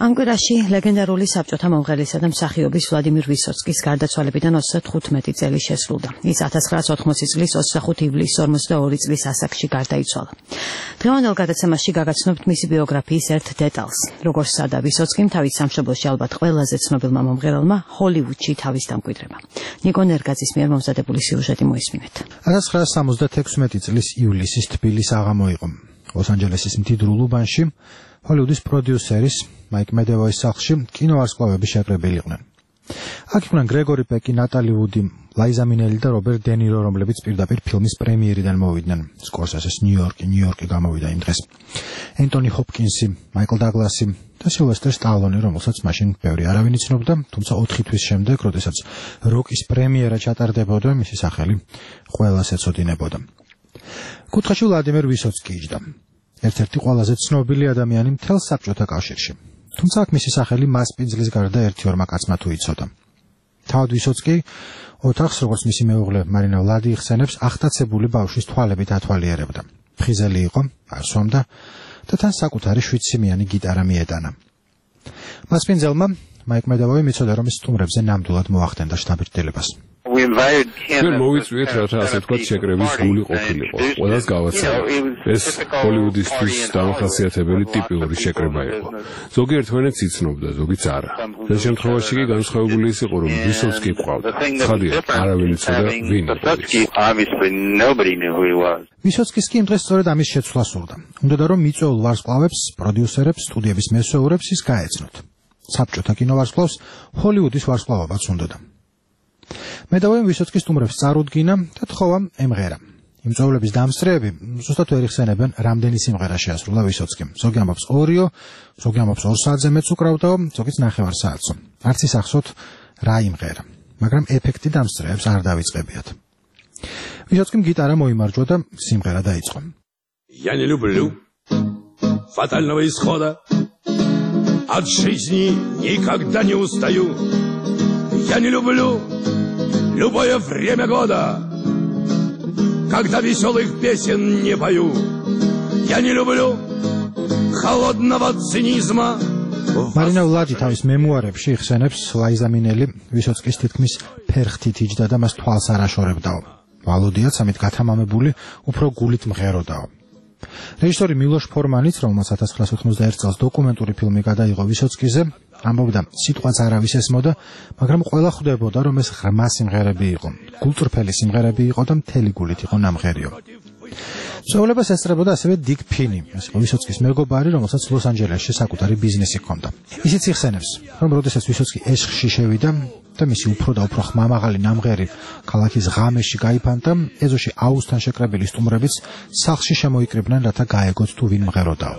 ამ კვირაში ლეგენდარული საბჭოთა მომღერლისა და მსახიობის ვლადიმირ ვისოცკის გარდაცვალებიდან ოცდათხუთმეტი წელი შესრულდა. ის ათას ცხრაასი ოთხმოცი წლის ოცდახუთი ივლისის ორმოცდაორი წლის ასაკში გარდაიცვალა. დღევანდელ გადაცემაში გაგაცნობთ მისი ბიოგრაფიის ერთ დეტალს. როგორც სადა ვისოცკიმ თავის სამშობლოში ალბათ ყველაზე ცნობილმა მომღერალმა ჰოლივუდში თავის დამკვიდრება. ნიკო ნერგაძის მიერ მომზადებული სიუჟეტი მოისმინეთ. ათას ცხრაასი სამოცდათექვსმეტი წლის ივლისის თბილის აღამო იყო. ლოს-ანჯელესის მდიდრულ უბანში ჰოლივუდის პროდიუსერის მაიკ მედევოის სახლში კინოვარსკვლავები შეკრებილი იყვნენ. აქ იყვნენ გრეგორი პეკი, ნატალი ვუდი, ლაიზა მინელი და რობერტ დე ნირო, რომლებიც პირდაპირ ფილმის პრემიერიდან მოვიდნენ. სკორსესეს ნიუ-იორკი, ნიუ-იორკი გამოვიდა იმ დღეს. ენტონი ჰოპკინსი, მაიკლ დაგლასი და სილვესტერ სტალონი, რომელსაც მაშინ ბევრი არავინ იცნობდა, თუმცა ოთხი თვის შემდეგ, როდესაც როკის პრემიერა ჩატარდებოდა, მისი სახელი ყველას ეცოდინებოდა. კუთხეში ვლადიმერ ვისოცკი იჯდა. ერთ-ერთი ყველაზე ცნობილი ადამიანი მთელ საბჭოთა კავშირში. თუმცა აქ მისი სახელი მასპინძლის გარდა ერთი-ორმა კაცმა თუ იცოდა. თავად ვისოცკი ოთახს, როგორც მისი მეუღლე მარინა ვლადი იხსენებს, ახტაცებული ბავშვის თვალებით ათვალიერებდა. ფხიზელი იყო, არ სვამდა და თან საკუთარი შვიდსიმიანი გიტარა მიეტანა. მასპინძელმა მაიკ მედევოი მიცოდა, რომ სტუმრებზე ნამდვილად მოახდენდა შთაბეჭდილებას. ჩვენ მოვიწვიეთ, რათა ასე ვთქვათ, შეკრების გული ყოფილიყო. ყველას გავაცემა. ეს ჰოლივუდისთვის დამახასიათებელი ტიპიური შეკრება იყო. ზოგი ერთმანეთს იცნობდა, ზოგიც არა. ეს შემთხვევაში კი განსხვავებული ის იყო, რომ ვისოცკი ყავდა. ცხადია, არავინ იცოდა ვინ იყო. ვისოცკის კი იმ დღეს სწორედ ამის შეცვლა სურდა. უნდოდა რომ მიწვეულ ვარსკვლავებს, პროდიუსერებს, სტუდიების მესვეურებს ის გაეცნოთ. საბჭოთა კინოვარსკვლავს ჰოლივუდის ვარსკვლავობაც უნდოდა. მედევოიმ ვისოცკის სტუმრებს წარუდგინა და თხოვა ემღერა. იმ წვეულების დამსწრეები ზუსტად ვერ იხსენებენ, რამდენი სიმღერა შეასრულა ვისოცკიმ. ზოგი ამბობს ორიო, ზოგი ამბობს ორ საათზე მეც უკრავდაო, ზოგიც ნახევარ საათზე. არც ის ახსოვთ რა იმღერა, მაგრამ ეფექტი დამსწრეებს არ დავიწყებიათ. ვისოცკიმ გიტარა მოიმარჯვა და სიმღერა დაიწყო. Я не люблю фатального исхода. От жизни никогда не устаю. Я не люблю любое время года, когда веселых песен не пою. Я не люблю холодного цинизма. მარინა ვლადი თავის მემუარებში იხსენებს, ლაიზა მინელი ვისოცკის თითქმის ფერხთით იჯდა და მას თვალს არ აშორებდაო. ვალოდიაც ამით გათამამებული უფრო გულით მღეროდაო. რეჟისორი მილოშ ფორმანიც, რომელმაც ათას ცხრაასი ოთხმოცდაერთი წელს დოკუმენტური ფილმი გადაიღო ვისოცკიზე, ამბობდა, სიტყვაც არავის ესმოდა, მაგრამ ყველა ხვდებოდა, რომ ეს ღრმა სიმღერები იყო, გულწრფელი სიმღერები იყო და მთელი გულით იყო ნამღერიო. წვეულებას ესწრებოდა ასევე დიკ ფინი, ეს იყო ვისოცკის მეგობარი, რომელსაც ლოს-ანჯელესში საკუთარი ბიზნესი ჰქონდა. ისიც იხსენებს, რომ როდესაც ვისოცკი ეშხში შევიდა და მისი უფრო და უფრო ხმამაღალი ნამღერი ქალაქის ღამეში გაიფანტა, ეზოში აუზთან შეკრებილი სტუმრებიც სახლში შემოიკრიბნენ, რათა გაეგოთ თუ ვინ მღეროდაო.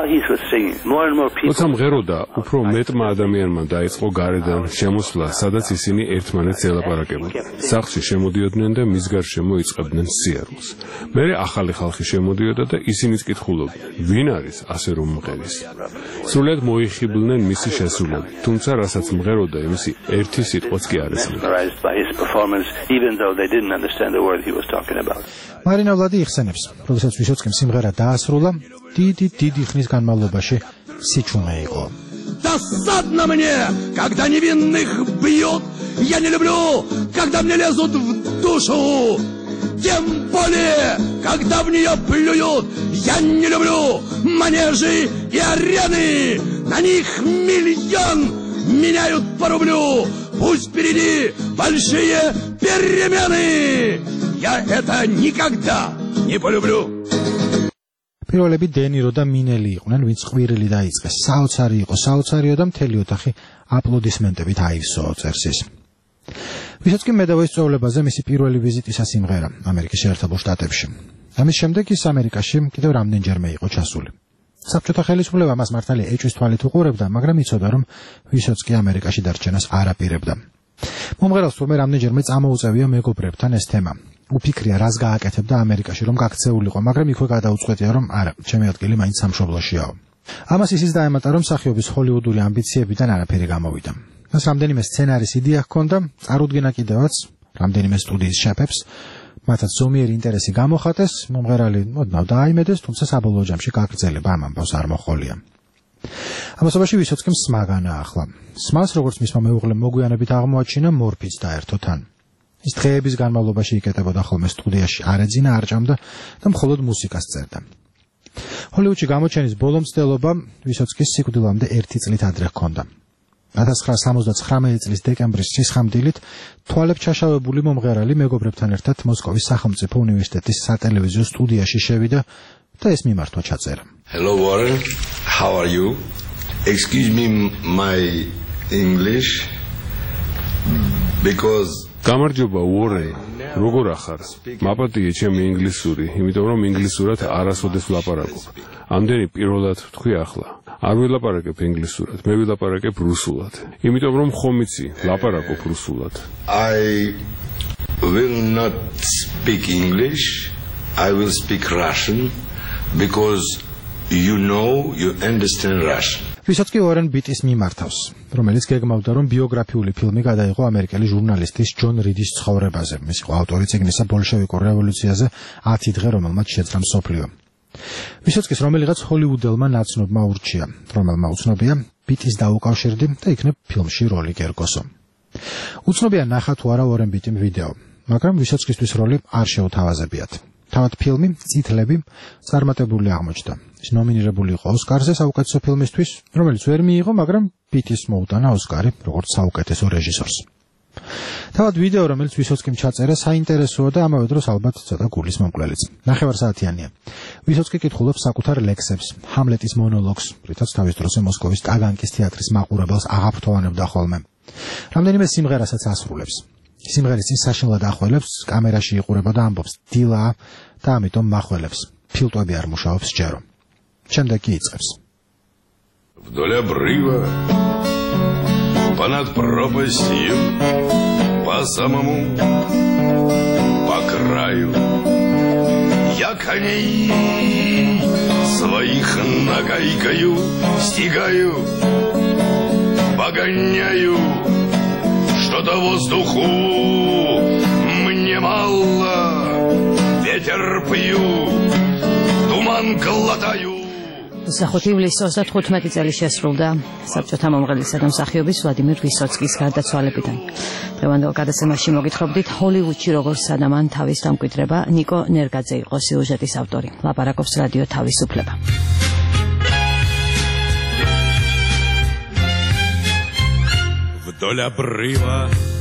როცა მღეროდა, უფრო მეტმა ადამიანმა დაიწყო გარედან შემოსვლა, სადაც ისინი ერთმანეთს ელაპარაკებოდნენ. სახლში შემოდიოდნენ და მის გარშემო იწყებდნენ სიარულს. მერე ახალი ხალხი შემოდიოდა და ისინიც კითხულობდნენ, ვინ არის ასე რომ მღერის. სრულად მოიხიბლნენ მისი შესრულები, თუმცა რასაც მღეროდა, იმისი ერთი სიტყვაც კი არ ესმოდა. მარინა ვლადი იხსენებს, როდესაც ვისოცკიმ სიმღერა დაასრულა, დიდი დიდი ხნის განმავლობაში სიჩუმე იყო. Досадно мне, когда невинных бьют. Я не люблю, когда мне лезут в душу. Тем более, когда в нее плюют. Я не люблю манежи и арены. На них миллион меняют по рублю. Пусть впереди большие перемены. Я это никогда не полюблю. პირველები დე ნირო და მინელი იყვნენ, ვინც ყვირილი დაიწყეს. საოცარი იყო, საოცარიო და მთელი ოთახი აპლოდისმენტებით აივსო, წერს ის. ვისოცკიმ მედევოის წვეულებაზე მისი პირველი ვიზიტისას იმღერა ამერიკის შეერთებულ შტატებში. ამის შემდეგ ის ამერიკაში კიდევ რამდენჯერმე იყო ჩასული. საბჭოთა ხელისუფლება მას მართალია ეჭვის თვალით უყურებდა, მაგრამ იცოდა, რომ ვისოცკი ამერიკაში დარჩენას არ აპირებდა. მომღერალს თურმე რამდენჯერმე წამოუწევია მეგობრებთან ეს თემა. უფიქრია, რას გააკეთებდა ამერიკაში, რომ გაქცეულიყო, მაგრამ იქვე გადაუწყვეტია, რომ არა, ჩემი ადგილი მაინც სამშობლოშიაო. ამას ისიც დაემატა, რომ მსახიობის ჰოლივუდული ამბიციებიდან არაფერი გამოვიდა. მას რამდენიმე სცენარის იდეა ჰქონდა, წარუდგინა კიდევაც რამდენიმე სტუდიის შეფებს, მათაც ზომიერი ინტერესი გამოხატეს, მომღერალი ოდნავ დააიმედეს, თუმცა საბოლოო ჯამში გაგრძელება ამ ამბავს არ მოჰყოლია. ამასობაში ვისოცკიმ სმა განაახლა. სმას, როგორც მისმა მეუღლემ მოგვიანებით აღმოაჩინა, მორფიც დაერთო თან. ის დღეების განმავლობაში იკეტებოდა ხოლმე სტუდიაში, არ ეძინა, არ ჭამდა და მხოლოდ მუსიკას წერდა. ჰოლივუდში გამოჩენის ბოლო მცდელობა ვისოცკის სიკვდილამდე ერთი წლით ადრე ჰქონდა. ათას ცხრაასა სამოცდათხრამეტი წლის დეკემბრის სისხამდილით თვალებ ჩაშავებული მომღერალი მეგობრებთან ერთად მოსკოვის სახელმწიფო უნივერსიტეტის სატელევიზიო სტუდიაში შევიდა და ეს მიმართვა ჩაწერა. Hello Warren, how are you? Excuse me my English because გამარჯობა უორენ, როგორ ახარ? მაპატიე ჩემი ინგლისური, იმიტომ რომ ინგლისურად არასოდეს ვლაპარაკობ. ამდენი პირველად ვთქვი ახლა. არ ვილაპარაკებ ინგლისურად, მე ვილაპარაკებ რუსულად. იმიტომ რომ ხომ იცი, ვლაპარაკობ რუსულად. I will not speak English, I will speak Russian because you know, you understand Russian. ვისოცკი უორენ ბიტის მიმართავს, რომელიც გეგმავდა, რომ ბიოგრაფიული ფილმი გადაიღო ამერიკელი ჟურნალისტის ჯონ რიდის ცხოვრებაზე. ის იყო ავტორი წიგნისა ბოლშევიკურ რევოლუციაზე ათი დღე, რომელმაც შეძრა მსოფლიო. ვისოცკის რომელიღაც ჰოლივუდელმა ნაცნობმა ურჩია, რომელმა უცნობია ბიტის დაუკავშირდი და იქნებ ფილმში როლი გერგოსო. უცნობია ნახა თუ არა უორენ ბიტიმ ვიდეო, მაგრამ ვისოცკისთვის როლი არ შეუთავაზებიათ. თავად ფილმი წითლები წარმატებული აღმოჩნდა. ის ნომინირებული იყო ოსკარზე საუკეთესო ფილმისთვის, რომელიც ვერ მიიღო, მაგრამ ბიტის მოუტანა ოსკარი როგორც საუკეთესო რეჟისორს. თავად ვიდეო, რომელიც ვისოცკიმ ჩაწერა, საინტერესოა და ამავე დროს ალბათ ცოტა გულის მომკვლელიც. ნახევარსაათიანია. ვისოცკი კითხულობს საკუთარ ლექსებს, ჰამლეტის მონოლოგს, რითაც თავის დროზე მოსკოვის ტაგანკის თეატრის მაყურებელს აღაფრთოვანებდა ხოლმე. რამდენიმე სიმღერასაც ასრულებს. სიმღერის წინ საშინლად ახველებს, კამერაში იყურება და ამბობს დილაა და ამიტომ მახველებს. ფილტვები არ მუშაობს ჯერო. შემდეგ კი იწყებს. Вдоль обрыва, понад пропастью, по самому, по краю, я коней своих нагайкою стигаю, погоняю, что-то воздуху мне мало, ветер пью, туман глотаю. სახუთი ივლისის ოცდათხუთმეტი წელი შესრულდა საბჭოთა მომღერლისა და მსახიობის ვლადიმერ ვისოცკის გარდაცვალებიდან. დღევანდელ გადაცემაში მოგითხრობდით ჰოლივუდში როგორ სადამან თავის დამკვიდრება ნიკო ნერგაძე იყო სიუჟეტის ავტორი. ლაპარაკობს რადიო თავისუფლება. Вдоль обрыва,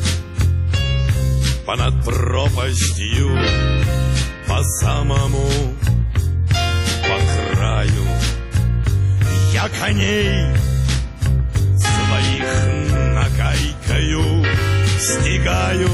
понад пропастью, по самому, по краю, я коней своих нагайкою стигаю,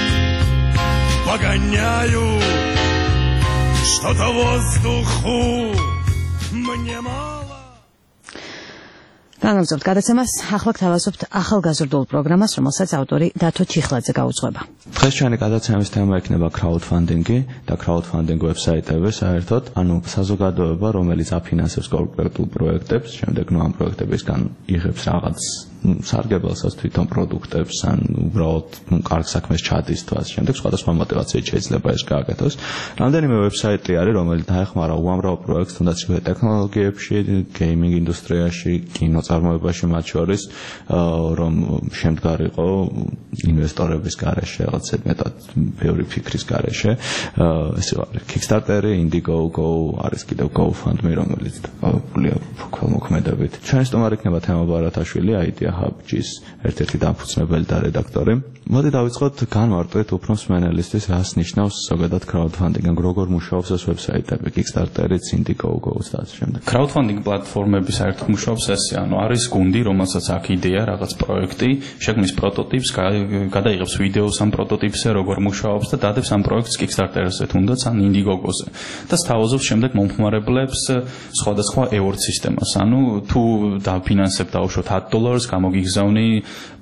погоняю, что-то воздуху мне мало. განაგზავნებთ გადაცემას, ახლა გთავაზობთ ახალგაზრდულ პროგრამას, რომელსაც ავტორი დათო ჩიხლაძე გაუძღვება. დღეს ჩვენი გადაცემის თემა იქნება crowdfunding-ი და crowdfunding ვებსაიტები საერთოდ, ანუ საზოგადოება, რომელიც აფინანსებს კონკრეტულ პროექტებს, შემდეგ ნუ ამ პროექტებისგან იღებს რაღაც სარგებელსაც თვითონ პროდუქტებს, ან უბრალოდ კარგ საქმეს ჩადის თვალს, შემდეგ სხვადასხვა мотивაციით შეიძლება ეს გააკეთოს. რამდენიმე ვებსაიტი არის, რომელიც დაეხმარა უამრავ პროექტს, თუნდაც ტექნოლოგიებში, გეიმინგ ინდუსტრიაში, კინო წარმოებაში მათ შორის, რომ შემდგარიყო ინვესტორების გარეშე, რაღაც მეტად ბევრი ფიქრის გარეშე. ეს არის Kickstarter-ი, Indiegogo, არის კიდევ GoFundMe, რომელიც დაკავებულია ქველმოქმედებით. ჩვენი სტუმარი იქნება თემა ბარათაშვილი, Idea Hub-ის ერთ-ერთი დამფუძნებელი და რედაქტორი. მოდი დავიწყოთ განმარტოთ უფრო მსმენელისთვის, რას ნიშნავს ზოგადად crowdfunding, როგორ მუშაობს ეს ვებსაიტები, Kickstarter-იც, Indiegogo-ც და ასე შემდეგ. Crowdfunding პლატფორმები საერთოდ მუშაობს ესე, ანუ არის გუნდი, რომელსაც აქვს იდეა, რაღაც პროექტი, შექმნის პროტოტიპს, გადაიღებს ვიდეოს ამ პროტოტიპზე, როგორ მუშაობს და დადებს ამ პროექტს Kickstarter-ზე, თუნდაც ან Indiegogo-ზე. და სთავაზობს შემდეგ მომხმარებლებს სხვადასხვა award სისტემას. ანუ თუ დაფინანსებ დაუშვოთ ათ დოლარს, გამოგიგზავნი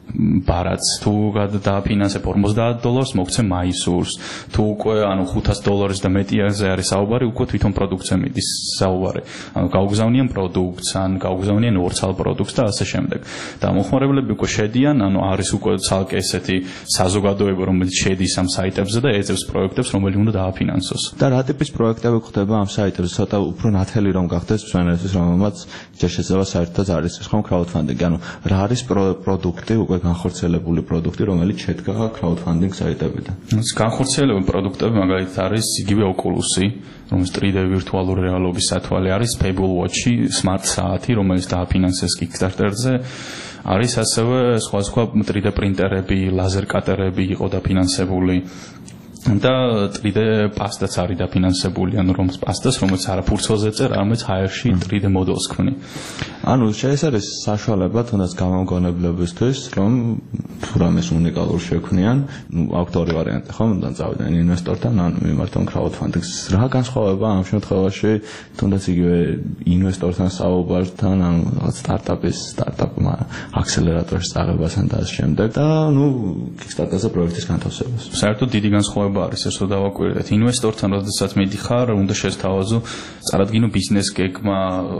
ბარათს თუ დააფინანსებ ორმოცდაათ დოლარს მოგცე მაისურს თუ უკვე ანუ ხუთას დოლარს და მეტიაზე არის საუბარი უკვე თვითონ პროდუქტზე მიდის საუბარი ანუ გაუგზავნიან პროდუქტს ან გაუგზავნიან ორცალ პროდუქტს და ასე შემდეგ და მომხმარებლები უკვე შედიან ანუ არის უკვე ცალკე ესეთი საზოგადოება რომელიც შედის ამ საიტებზე და ეძებს პროექტებს რომელიც უნდა დააფინანსოს და რა ტიპის პროექტები ხდება ამ საიტებზე ცოტა უფრო ნათელი რომ გახდეს მსვენელთვის რომელმაც ჯერ შეიძლება საერთოდ არის ხომ crowdfunding ანუ რა არის პროდუქტი უკვე განხორციელებული პროდუქტი რომელიც შედგა crowdfunding საიტებიდან ეს განხორციელებული პროდუქტები მაგალითად არის იგივე Oculus-ი რომელიც თრი დე ვირტუალური რეალობის სათვალე არის Pebble Watch-ი smart საათი რომელიც დააფინანსეს Kickstarter-ზე არის ასევე სხვა სხვა თრი დე პრინტერები ლაზერ კატერები იყო დაფინანსებული და თრი დე პასტაც არის დაფინანსებული ანუ რომ პასტას რომელიც არა ფურცელზე წერ არამედ ჰაერში თრი დე მოდელს ქმნი ანუ ეს არის საშუალება თუნდაც გამომგონებლებისთვის რომ თუ რამეს უნიკალურ შექმნიან ნუ აქვთ ორი ვარიანტი ხო უნდა წავიდნენ ინვესტორთან ან მიმართონ crowdfunding-ს რა განსხვავება ამ შემთხვევაში თუნდაც იგივე ინვესტორთან საუბართან ან რაღაც სტარტაპის სტარტაპმა აქსელერატორში წაღებასთან და ამ შემდეგ და ნუ Kickstarter-ზე პროექტის განთავსებას საერთოდ დიდი განსხვავება არის ეს რომ დავაკვირდეთ ინვესტორთან როდესაც მიდიხარ უნდა შესთავაზო წარადგინო ბიზნეს გეგმა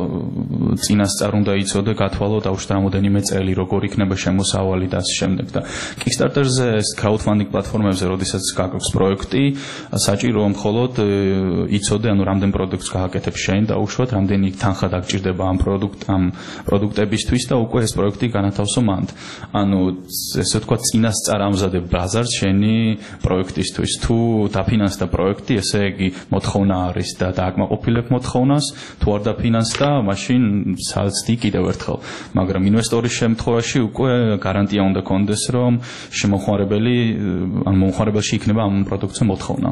წინასწარ უნდა იცოდე გათვალო დაუშვათ რამოდენიმე წელი როგორ იქნება შემოსავალი და ასე შემდეგ და Kickstarter-ზე ეს crowdfunding პლატფორმებზე როდესაც გაქვს პროექტი საჭიროა მხოლოდ იცოდე ანუ რამდენ პროდუქტს გააკეთებ შენ დაუშვათ რამდენი თანხა დაგჭირდება ამ პროდუქტ ამ პროდუქტებისთვის და უკვე ეს პროექტი განათავსო მანდ ანუ ესე ვთქვათ წინასწარ ამზადებ ბაზარს შენი პროექტისთვის თუ დაფინანსდა პროექტი ესე იგი მოთხოვნა არის და დააკმაყოფილებ მოთხოვნას თუ არ დაფინანსდა მაშინ სალცდი კიდევ ერთხელ მაგრამ ინვესტორის შემთხვევაში უკვე გარანტია უნდა კონდეს რომ შემოხმარებელი ან მომხმარებელში იქნება ამ პროდუქტზე მოთხოვნა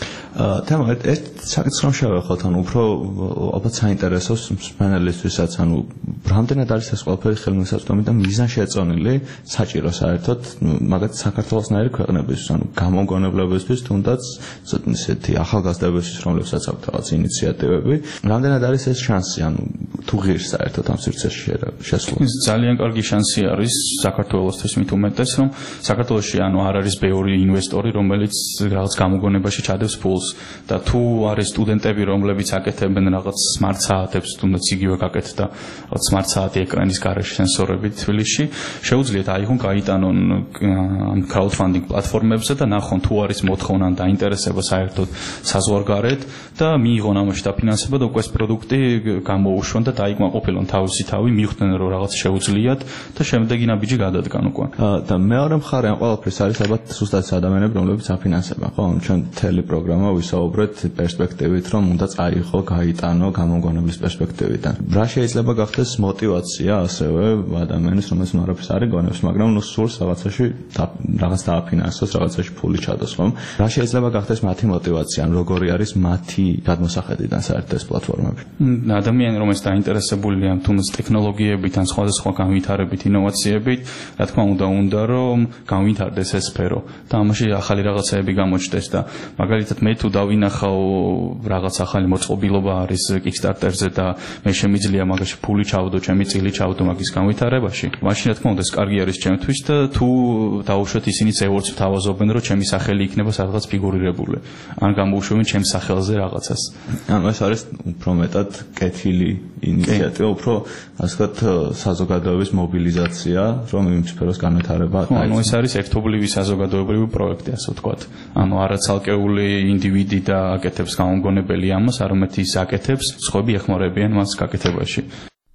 თემა ეს საკითხს რომ შევეხოთ ანუ უფრო ალბათ საინტერესოს მსმენელისთვისაც ანუ რამდენად არის ეს ყველაფერი ხელმისაწვდომი და მიზანშეწონილი საჭირო საერთოდ მაგათ საქართველოსნაირი ქვეყნებისთვის ანუ გამომგონებლებისთვის თუნდაც ისეთი ახალგაზრდებისთვის რომლებსაც აქვთ რაღაც ინიციატივები რამდენად არის ეს შანსი ანუ თუ ღირს საერთოდ ამ სივრცეში შესვლა ძალიან კარგი შანსი არის საქართველოსთვის მით უმეტეს რომ საქართველოში ანუ არ არის ბევრი ინვესტორი რომელიც რაღაც გამოგონებაში ჩადებს ფულს და თუ არის სტუდენტები რომლებიც აკეთებენ რაღაც smart საათებს თუნდაც იგივე გაკეთდა რაღაც smart საათი ეკრანის გარეშე სენსორებით თბილისში შეუძლიათ აიღონ გაიტანონ ამ crowdfunding პლატფორმებზე და ნახონ თუ არის მოთხოვნა და ინტერესება საერთოდ საზღვარგარეთ და მიიღონ ამაში დაფინანსება და უკვე ეს პროდუქტი გამოუშვან და დაიკმაყოფილონ თავისი თავი მიხვდნენ რომ რაღაც შეუძლიათ და შემდეგი ნაბიჯი გადადგან უკვე და მეორე მხარე ამ ყველაფრის არის ალბათ ზუსტად ადამიანები რომლებიც აფინანსებენ ხო ჩვენ მთელი პროგრამა ვისაუბრეთ პერსპექტივით რომ უნდა წაიღო გაიტანო გამომგონებლის პერსპექტივიდან რა შეიძლება გახდეს მოტივაცია ასევე ადამიანის რომელსაც მარაფერს არ იგონებს მაგრამ ნუ სურს რაღაცაში რაღაც დააფინანსოს რაღაცაში ფული ჩადოს ხომ რა შეიძლება გახდეს მათი მოტივაცია ან როგორი არის მათი გადმოსახედიდან საერთოდ ეს პლატფორმები ადამიანი რომელიც დაინტერესებულია თუნდაც ტექნოლოგიებით ან სხვადასხვა განვითარებით ინოვაციებით რა თქმა უნდა უნდა რომ განვითარდეს ეს სფერო და ამაში ახალი რაღაცაები გამოჩნდეს და მაგალითად მე თუ დავინახავ რაღაც ახალი მოწყობილობა არის Kickstarter-ზე და მე შემიძლია მაგაში ფული ჩავდო, ჩემი წილი ჩავდო მაგის განვითარებაში. მაშინ რა თქმა უნდა ეს კარგი არის ჩემთვის და თუ დაუშვათ ისინი წევრს ვთავაზობენ რომ ჩემი სახელი იქნება სადღაც ფიგურირებული. ან გამოუშვებენ ჩემს სახელზე რაღაცას. ანუ ეს არის უფრო მეტად კეთილი ინიციატივა, უფრო ასე ვთქვათ საზოგადოების მობილიზაცია, რომ იმ სფეროს განვითარება დაიწყოს. ანუ ეს არის ერთობლივი საზოგადოებრივი პროექტი, ასე ვთქვათ. ანუ არა ცალკეული ინდივიდი და აკეთებს გამომგონებელი ამას, არამედ ის აკეთებს, სხვები ეხმარებიან მას გაკეთებაში.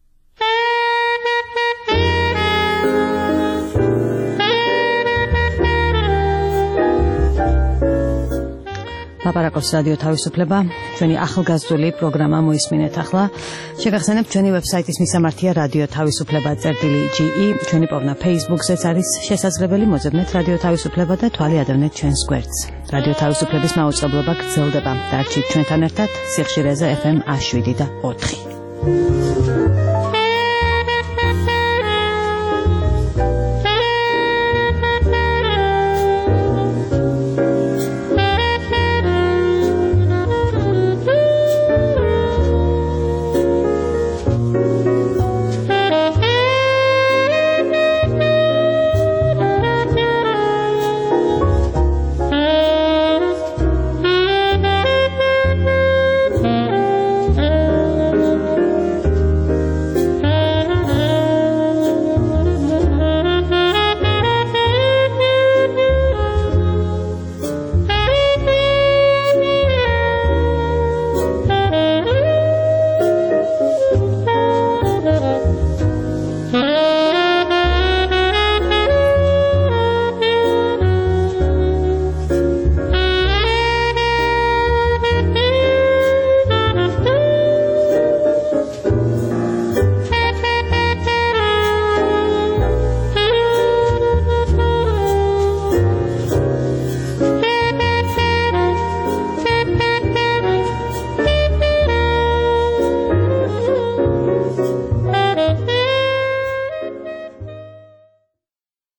ლაპარაკობს რადიო თავისუფლება, ჩვენი ახალგაზრდული პროგრამა მოისმინეთ ახლა. შეგახსენებთ ჩვენი ვებსაიტის მისამართია რადიო თავისუფლება წერტილი ჯი ი, ჩვენი პოვნა Facebook-ზეც არის შესაძლებელი, მოძებნეთ რადიო თავისუფლება და თვალი ადევნეთ ჩვენს გვერდს. რადიო თავისუფლების მაუწყებლობა გრძელდება. დარჩით ჩვენთან ერთად სიხშირეზე ეფ ემ ათი შვიდი და ოთხი.